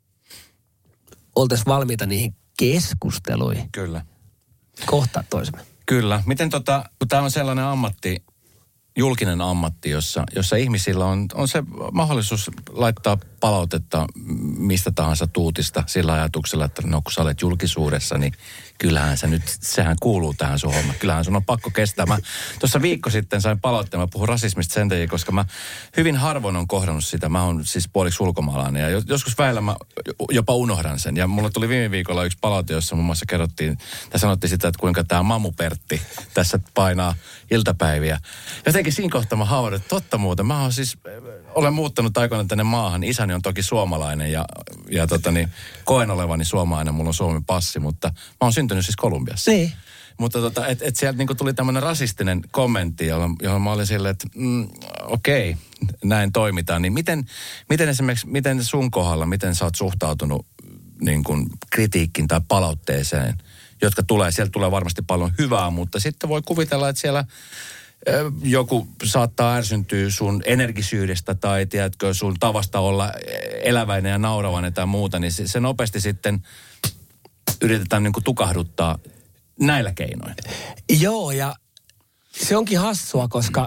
oltaisiin valmiita niihin keskusteluihin. Kyllä. Kohtaa toisemme. Kyllä. Miten tota, kun tämä on sellainen ammatti, julkinen ammatti, jossa, jossa ihmisillä on, on se mahdollisuus laittaa palautetta mistä tahansa tuutista sillä ajatuksella, että no kun sä olet julkisuudessa, niin kyllähän se nyt, sehän kuuluu tähän sun hommaan. Kyllähän sun on pakko kestää. Mä tuossa viikko sitten sain palautteen, mä puhun rasismista sen takia, koska mä hyvin harvoin on kohdannut sitä. Mä oon siis puoliksi ulkomaalainen ja joskus väillä mä jopa unohdan sen. Ja mulla tuli viime viikolla yksi palaute, jossa muun muassa kerrottiin, tai sanottiin sitä, että kuinka tämä Mamu Pertti tässä painaa iltapäiviä. Jotenkin siinä kohtaa mä havahdin, että totta muuten. Mä oon siis, olen muuttanut aikoina tänne maahan. Isäni on toki suomalainen ja, ja totani, koen olevani suomalainen. Mulla on Suomen passi, mutta mä oon syntynyt siis Kolumbiassa. Niin. Mutta tota, että et sieltä niinku tuli tämmöinen rasistinen kommentti, johon, johon mä olin silleen, että mm, okei, okay, näin toimitaan. Niin miten, miten esimerkiksi, miten sun kohdalla, miten sä oot suhtautunut niin kuin kritiikkiin tai palautteeseen, jotka tulee, sieltä tulee varmasti paljon hyvää, mutta sitten voi kuvitella, että siellä joku saattaa ärsyntyä sun energisyydestä tai tiedätkö, sun tavasta olla eläväinen ja nauravainen tai muuta, niin se, se nopeasti sitten yritetään niin kuin tukahduttaa näillä keinoin. Joo, ja se onkin hassua, koska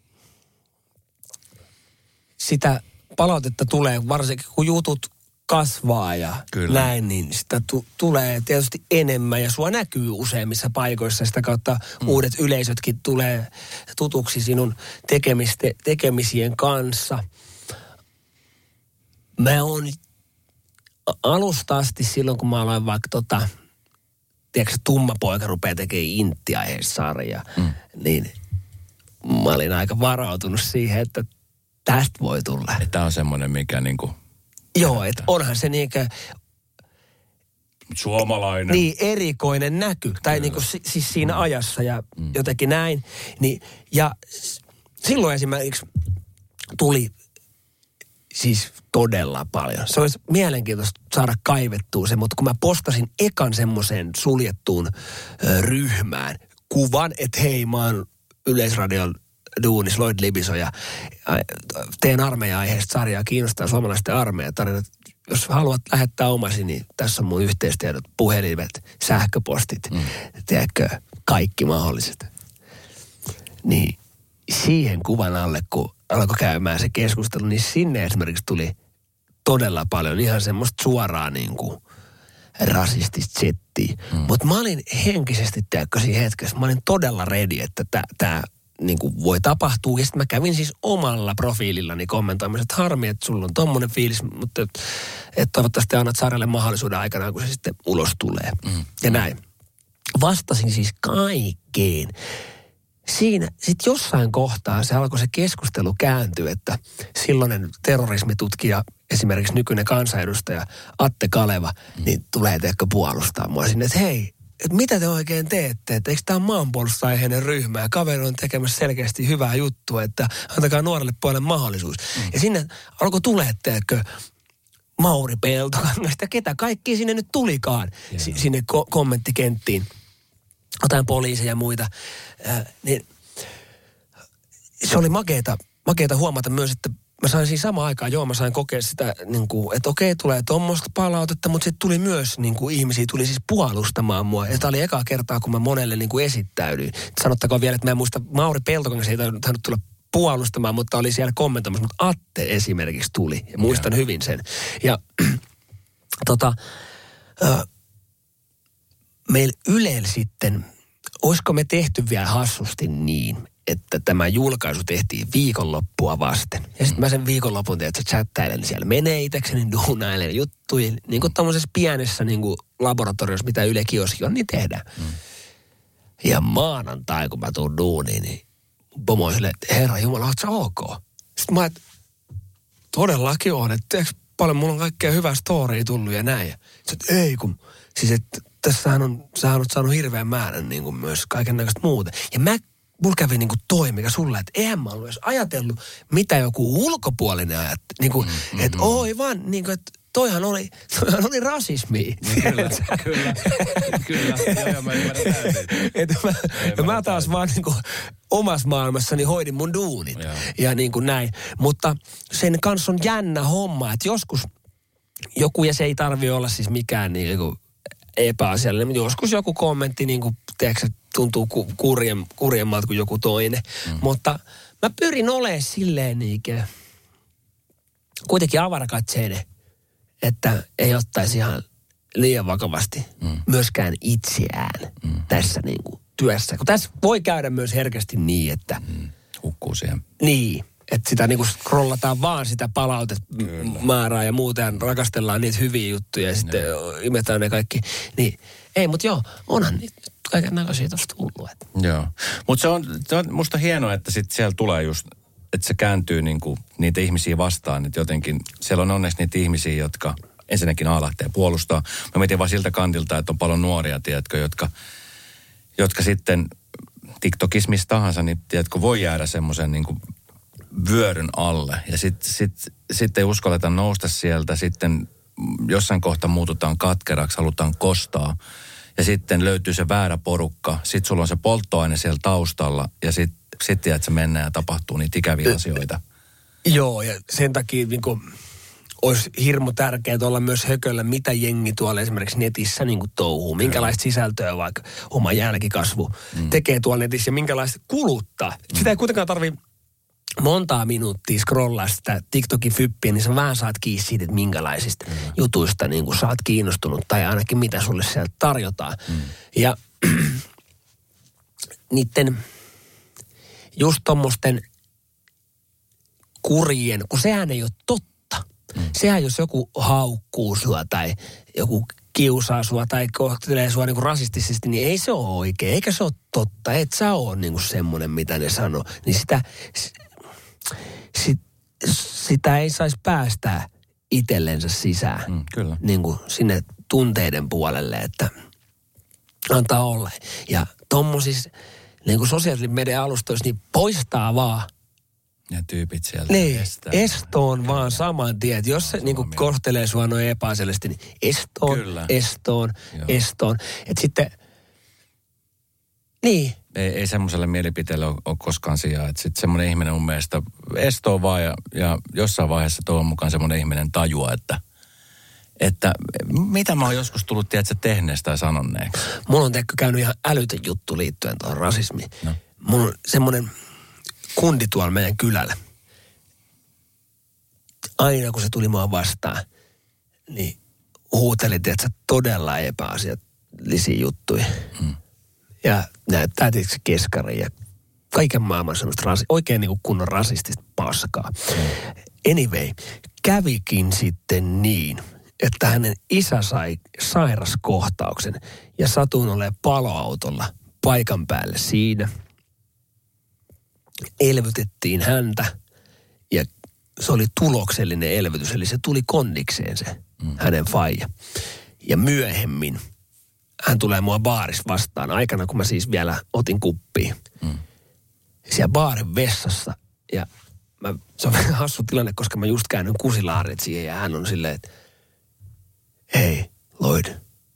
sitä palautetta tulee, varsinkin kun jutut kasvaa ja Kyllä. näin, niin sitä tu- tulee tietysti enemmän ja sua näkyy useimmissa paikoissa. Sitä kautta mm. uudet yleisötkin tulee tutuksi sinun tekemiste- tekemisien kanssa. Mä oon alusta asti silloin, kun mä aloin vaikka tota, tiedätkö, tumma poika rupeaa tekemään Intti-aiheessarjaa, mm. niin mä olin aika varautunut siihen, että tästä voi tulla. Tämä on semmoinen, mikä niinku... Joo, että onhan se niinkö... suomalainen. Niin, erikoinen näky. Tai niin kuin siis siinä mm. ajassa ja mm. jotenkin näin. Niin, ja silloin esimerkiksi tuli siis todella paljon. Se olisi mielenkiintoista saada kaivettua se, mutta kun mä postasin ekan semmoiseen suljettuun ö, ryhmään kuvan, että hei, mä oon Yleisradion duunis Lloyd Libiso ja teen armeija-aiheesta sarjaa, kiinnostaa suomalaisten armeijatarinat. Jos haluat lähettää omasi, niin tässä on mun yhteystiedot, puhelimet, sähköpostit, mm. tiedätkö, kaikki mahdolliset. Niin siihen kuvan alle, kun alkoi käymään se keskustelu, niin sinne esimerkiksi tuli todella paljon ihan semmoista suoraa niin kuin rasistista settiä. Mm. Mutta mä olin henkisesti, tiedätkö, siinä hetkessä, mä olin todella ready, että tämä niin kuin voi tapahtua. Ja sitten mä kävin siis omalla profiilillani kommentoimassa, että harmi, että sulla on tommonen fiilis, mutta että et toivottavasti annat Sarjalle mahdollisuuden aikana, kun se sitten ulos tulee. Mm. Ja näin. Vastasin siis kaikkeen. Siinä sitten jossain kohtaa se alkoi se keskustelu kääntyä, että silloinen terrorismitutkija, esimerkiksi nykyinen kansanedustaja Atte Kaleva, mm. niin tulee teekö puolustaa mua sinne, että hei, että mitä te oikein teette, että eikö tämä ole maanpuolustusaiheinen ryhmä ja kaveri on tekemässä selkeästi hyvää juttua, että antakaa nuorelle puolelle mahdollisuus. Mm. Ja sinne alkoi tulee, teekö, Mauri Peltokangasta ja ketä kaikki sinne nyt tulikaan yeah. S- sinne ko- kommenttikenttiin. Otain poliiseja ja muita. Äh, niin se oli makeeta, makeeta huomata myös, että mä sain siinä samaan aikaan, joo mä sain kokea sitä, niin kuin, että okei tulee tuommoista palautetta, mutta sitten tuli myös niin kuin, ihmisiä tuli siis puolustamaan mua. Ja tämä oli ekaa kertaa, kun mä monelle niin kuin esittäydyin. Sanottakoon vielä, että mä en muista, Mauri Peltokangas ei tainnut tulla puolustamaan, mutta oli siellä kommentoimassa, mutta Atte esimerkiksi tuli. Ja muistan yeah. hyvin sen. Ja tota, äh, meillä Ylellä sitten, olisiko me tehty vielä hassusti niin, että tämä julkaisu tehtiin viikonloppua vasten. Ja sitten mä sen viikonlopun tein, että chattailen siellä menee itsekseni, duunailen juttuja. Niin kuin tommosessa pienessä niin kuin laboratoriossa, mitä Yle Kioski on, niin tehdään. Mm. Ja maanantai, kun mä tuun duuniin, niin pomo silleen, että herra jumala, oot sä ok? Sitten mä että todellakin on, että tiedätkö, paljon mulla on kaikkea hyvää storya tullut ja näin. Sitten ei kun, siis että tässähän on, sähän on saanut hirveän määrän niin kuin myös kaiken näköistä muuta. Ja mä, mulla kävi niin kuin toi, mikä sulle, että eihän mä ollut edes ajatellut, mitä joku ulkopuolinen ajat, niin kuin, mm-hmm. että oi vaan, niin kuin, että toihan oli, toihan oli rasismia. Niin kyllä, kyllä, kyllä. Joo, joo, mä ymmärrän täysin. Että mä, ja mä taas vaan niin kuin omassa maailmassani hoidin mun duunit. Joo. Ja niin kuin näin. Mutta sen kanssa on jännä homma, että joskus joku, ja se ei tarvitse olla siis mikään niin kuin epäasiallinen, mutta joskus joku kommentti niin kuin, tiedätkö, tuntuu ku, kurjem, kurjemmalta kuin joku toinen. Mm. Mutta mä pyrin olemaan silleen niinkö kuitenkin avarakatseinen, että ei ottaisi ihan liian vakavasti mm. myöskään itseään mm. tässä niin kuin työssä. Kun tässä voi käydä myös herkästi niin, että mm. hukkuu siihen. Niin, että sitä niin kuin scrollataan vaan sitä palautemäärää ja muuten rakastellaan niitä hyviä juttuja ja sitten no. imetään ne kaikki. Niin, ei, mutta joo, onhan niitä kaiken näköisiä tuosta tullut. Että. Joo, mutta se on, se on musta hienoa, että sitten siellä tulee just, että se kääntyy niinku niitä ihmisiä vastaan, että jotenkin siellä on onneksi niitä ihmisiä, jotka ensinnäkin A lähtee puolustaa. Mä mietin vaan siltä kantilta, että on paljon nuoria, tiedätkö, jotka, jotka sitten TikTokissa mistä tahansa, niin tiedätkö, voi jäädä semmoisen niinku vyöryn alle. Ja sitten sit, sit ei uskalleta nousta sieltä, sitten jossain kohtaa muututaan katkeraksi, halutaan kostaa. Ja sitten löytyy se väärä porukka, sitten sulla on se polttoaine siellä taustalla ja sitten sit tiedät, että se mennään ja tapahtuu niitä ikäviä asioita. Joo, ja sen takia niin kuin, olisi hirmu tärkeää olla myös hököllä, mitä jengi tuolla esimerkiksi netissä niin kuin touhuu. Minkälaista sisältöä vaikka oma jälkikasvu mm. tekee tuolla netissä ja minkälaista kuluttaa. Mm. Sitä ei kuitenkaan tarvitse montaa minuuttia scrollaa sitä TikTokin fyppiä, niin sä vähän saat kiinni siitä, että minkälaisista mm. jutuista niin kuin sä oot kiinnostunut tai ainakin mitä sulle sieltä tarjotaan. Mm. Ja niiden just tommosten kurjien, kun sehän ei ole totta. Mm. Sehän jos joku haukkuu sua tai joku kiusaa sua tai kohtelee sua niinku rasistisesti, niin ei se ole oikein, eikä se ole totta. Et sä ole niinku semmoinen, mitä ne sanoo. Niin sitä, sit, sitä ei saisi päästää itsellensä sisään. Mm, kyllä. Niinku sinne tunteiden puolelle, että antaa olla. Ja tommosissa niin kuin sosiaalisen median alustoissa, niin poistaa vaan. Ja tyypit sieltä niin, estää. estoon vaan saman tien. Että jos se niin kuin kohtelee sua noin epäasiallisesti, niin estoon, Kyllä. estoon, Joo. estoon. Että sitten, niin. Ei, ei semmoiselle mielipiteelle ole, ole koskaan sijaa. Että sitten semmoinen ihminen mun mielestä estoo vaan ja, ja jossain vaiheessa toivon mukaan semmoinen ihminen tajua, että että mitä mä oon joskus tullut, tiedätkö, tehneestä tai sanonneeksi. Mulla on teikö käynyt ihan älytön juttu liittyen tuohon rasismiin. No. Mulla on semmoinen kundi tuolla meidän kylällä. Aina kun se tuli mua vastaan, niin huuteli, tiedätkö, todella epäasiallisia juttuja. Hmm. Ja näyttää tietysti keskarin ja kaiken maailman semmoista rasi, oikein niin kuin kunnon rasistista paskaa. Hmm. Anyway, kävikin sitten niin, että hänen isä sai sairaskohtauksen ja satuin olemaan paloautolla paikan päälle siinä. Elvytettiin häntä ja se oli tuloksellinen elvytys, eli se tuli kondikseen se mm. hänen faija. Ja myöhemmin hän tulee mua baarissa vastaan, aikana kun mä siis vielä otin kuppiin. Mm. Siellä baarin vessassa ja mä, se on vähän hassu tilanne, koska mä just käännyn kusilaarit siihen ja hän on silleen, että hei, Lloyd,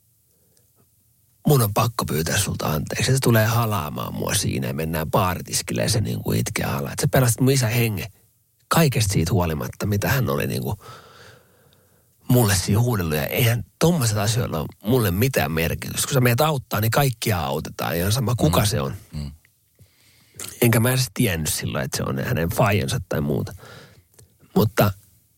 mun on pakko pyytää sulta anteeksi. Se tulee halaamaan mua siinä ja mennään baaritiskille ja se niin kuin itkee halaa. Että sä pelastit mun isän hengen kaikesta siitä huolimatta, mitä hän oli niin kuin mulle siinä huudellut. Ja eihän tommoiset asioilla ole mulle mitään merkitystä. Kun sä meidät auttaa, niin kaikkia autetaan. Ihan sama kuka mm. se on. Mm. Enkä mä edes tiennyt silloin, että se on hänen faijansa tai muuta. Mutta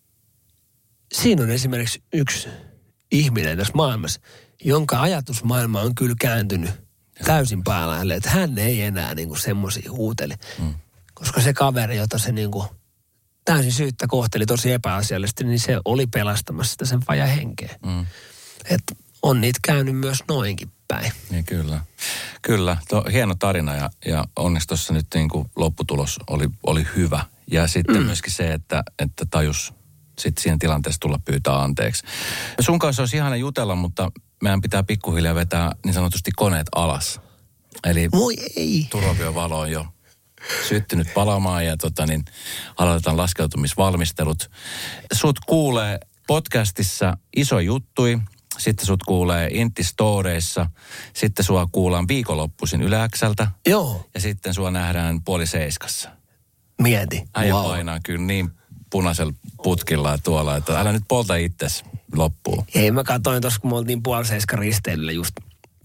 siinä on esimerkiksi yksi ihminen tässä maailmassa, jonka ajatusmaailma on kyllä kääntynyt täysin päälle, että hän ei enää niinku semmoisia huuteli. Mm. Koska se kaveri, jota se niinku täysin syyttä kohteli tosi epäasiallisesti, niin se oli pelastamassa sitä sen fajan henkeä. Mm. Että on niitä käynyt myös noinkin päin. Niin kyllä. Kyllä, to, hieno tarina ja, ja onneksi tuossa nyt niinku lopputulos oli, oli hyvä. Ja sitten mm. myöskin se, että, että tajus sitten siinä tilanteessa tulla pyytää anteeksi. Sun kanssa olisi ihana jutella, mutta meidän pitää pikkuhiljaa vetää niin sanotusti koneet alas. Eli Moi ei. turvavyövalo on jo syttynyt palamaan ja tota niin, aloitetaan laskeutumisvalmistelut. Sut kuulee podcastissa iso juttui, sitten sut kuulee Intti-storeissa, sitten sua kuullaan viikonloppuisin Yle X:ltä. Joo. Ja sitten sua nähdään puoli seiskassa. Mieti. Äijä wow. painaa kyllä niin punaisella putkilla tuolla, että älä nyt polta itsesi loppuun. Ei, mä katsoin tuossa, kun me oltiin puoli seiska risteilyllä just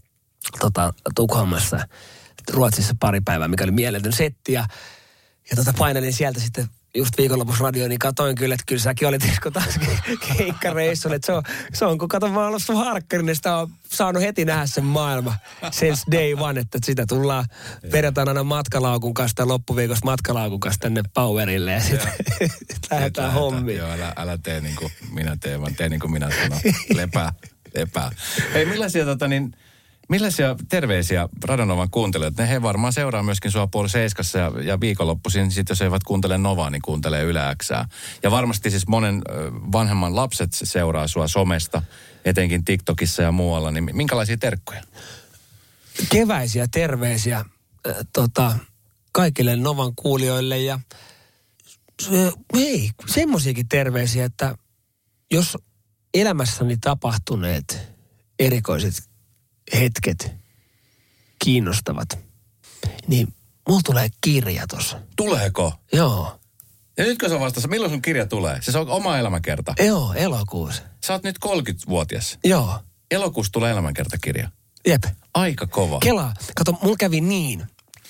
tota, Tukholmassa, Ruotsissa pari päivää, mikä oli mieletön setti. Ja, ja tota, painelin sieltä sitten just viikonlopussa radioon, niin katoin kyllä, että kyllä säkin olit Esko taas keikkareissulla. Että se on, se on, kun katon vaan ollut sun harkkari, niin sitä on saanut heti nähdä sen maailma since day one, että sitä tullaan perjantaina aina matkalaukun kanssa tai loppuviikossa matkalaukun kanssa tänne Powerille ja sitten lähdetään hommiin. Joo, älä, älä tee niin kuin minä teen, vaan tee niin kuin minä sanon. Lepää, lepää. Hei, millaisia tota niin... Millaisia terveisiä Radionovan kuuntelijat? Ne he varmaan seuraa myöskin sua puoli seiskassa ja, ja viikonloppuisin. Sitten jos eivät kuuntele Novaa, niin kuuntelee Yle X:ää. Ja varmasti siis monen vanhemman lapset seuraa sua somesta, etenkin TikTokissa ja muualla. Niin minkälaisia terkkuja? Keväisiä terveisiä äh, tota, kaikille Novan kuulijoille. Ja se, hei, semmoisiakin terveisiä, että jos elämässäni tapahtuneet erikoiset hetket kiinnostavat, niin mulla tulee kirja tossa. Tuleeko? Joo. Ja nyt kun sä vastassa, milloin sun kirja tulee? Se on oma elämäkerta. Joo, elokuussa. Sä oot nyt kolmekymmentävuotias. Joo. Elokuussa tulee elämänkertakirja. Jep. Aika kova. Kelaa. Kato, mulla kävi niin,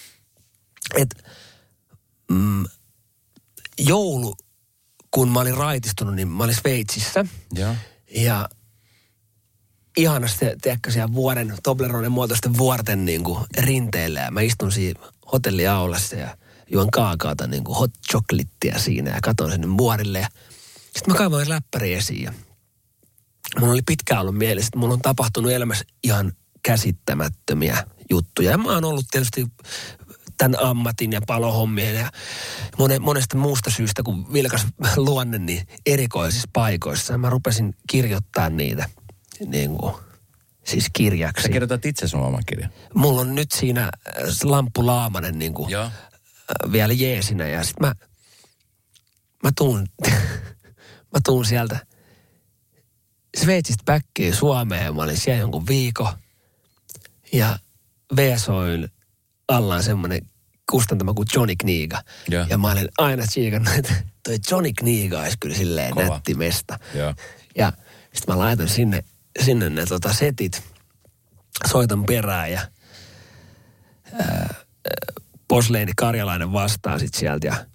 että mm, joulu, kun mä olin raitistunut, niin mä olin Sveitsissä. Joo. Ja ihanasti, tiedätkö, siellä vuoren, Tobleronen muotoisten vuorten niin kuin rinteillä. Ja mä istun siinä hotelliaulassa ja juon kaakaota, niin kuin hot chocolittea siinä ja katon sinne vuorille. Ja sitten mä kaivoin läppäri esiin ja mulla oli pitkään ollut mielessä, että mulla on tapahtunut elämässä ihan käsittämättömiä juttuja. Ja mä oon ollut tietysti tämän ammatin ja palohommien ja monesta muusta syystä, kun vilkas luonne, niin erikoisissa paikoissa. Ja mä rupesin kirjoittamaan niitä. niin kuin, siis kirjaksi. Sä kirjoitat itse sun oman kirjan? Mulla on nyt siinä Lamppu Laamanen niin kuin, äh, vielä jeesinä ja sit mä, mä tuun, mä tuun sieltä Sveitsistä päkkiin Suomeen. Mä olin siellä jonkun viikon ja V S O:n alla on semmoinen kustantama kuin Johnny Kniga. Ja, ja mä olin aina tsiikannut, että toi Johnny Kniga olisi kyllä silleen Kova. Nätti mesta. Ja, ja sitten mä laitan sinne, sinne ne tota setit, soitan perään ja ää, Posleini Karjalainen vastaa sitten sieltä. Ja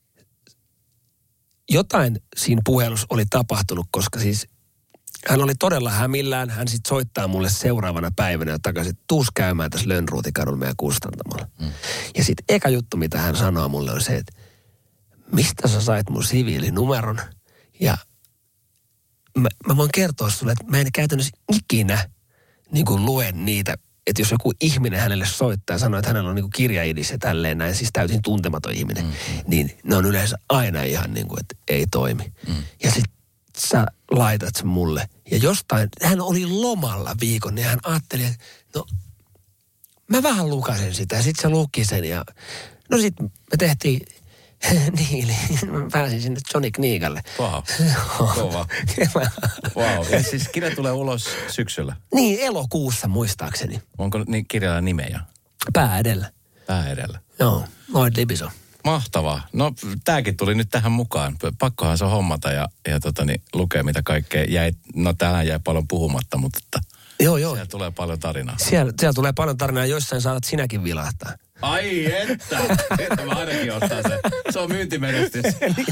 jotain siinä puhelussa oli tapahtunut, koska siis hän oli todella hämillään. Hän sitten soittaa mulle seuraavana päivänä takaisin, että tuus käymään tässä Lönnruutikadulla meidän kustantamalla. Mm. Ja sitten eka juttu, mitä hän sanoo mulle on se, että mistä sä sait mun siviilinumeron? Ja mä, mä voin kertoa sulle, että mä en käytännössä ikinä niin kuin luen niitä, että jos joku ihminen hänelle soittaa ja sanoo, että hänellä on niin kuin kirjaidis ja tälleen näin, siis täysin tuntematon ihminen, mm. niin ne on yleensä aina ihan niin kuin, että ei toimi. Mm. Ja sitten sä laitat sen mulle. Ja jostain, hän oli lomalla viikon, ja hän ajatteli, että no, mä vähän lukasen sitä, ja sit se luki sen, ja no sit me tehtiin niin, mä pääsin sinne Johnny Knigalle. Wow, kova. Wow, ja siis kirja tulee ulos syksyllä? Niin, elokuussa muistaakseni. Onko niin kirjalla nimeä? Pää edellä. Pää edellä. Joo, Lloyd Libison. Mahtavaa. No, tääkin tuli nyt tähän mukaan. Pakkohan se on hommata ja, ja tota, niin, lukea, mitä kaikkea jäi. No, täällä jäi paljon puhumatta, mutta että joo, joo. Siellä tulee paljon tarinaa. Siellä, siellä tulee paljon tarinaa, joissain saatat sinäkin vilahtaa. Ai että! Että mä ainakin ottaa sen. Se on myyntimenestys.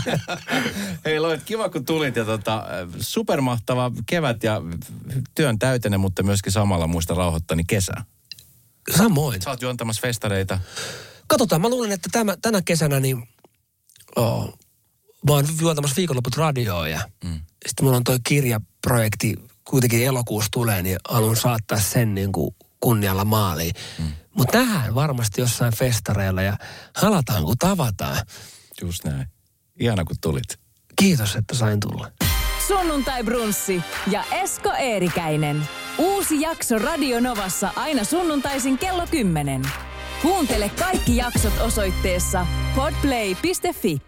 Hei Lloyd, kiva kun tulit ja tota, supermahtava kevät ja työn täyteinen, mutta myöskin samalla muista rauhoittani kesä. Samoin. Sä oot juontamassa festareita. Katsotaan, mä luulen, että tämä, tänä kesänä niin oh, mä oon juontamassa viikonloput radioa ja mm. sitten mulla on toi kirjaprojekti, kuitenkin elokuussa tulee, niin haluan saattaa sen niin kuin kunnialla maaliin. Mm. Mutta nähdään varmasti jossain festareilla ja halataan kun tavataan. Just näin. Ihana kun tulit. Kiitos, että sain tulla. Sunnuntai Brunssi ja Esko Eerikäinen. Uusi jakso Radio Novassa aina sunnuntaisin kello kymmenen. Kuuntele kaikki jaksot osoitteessa podplay piste fi.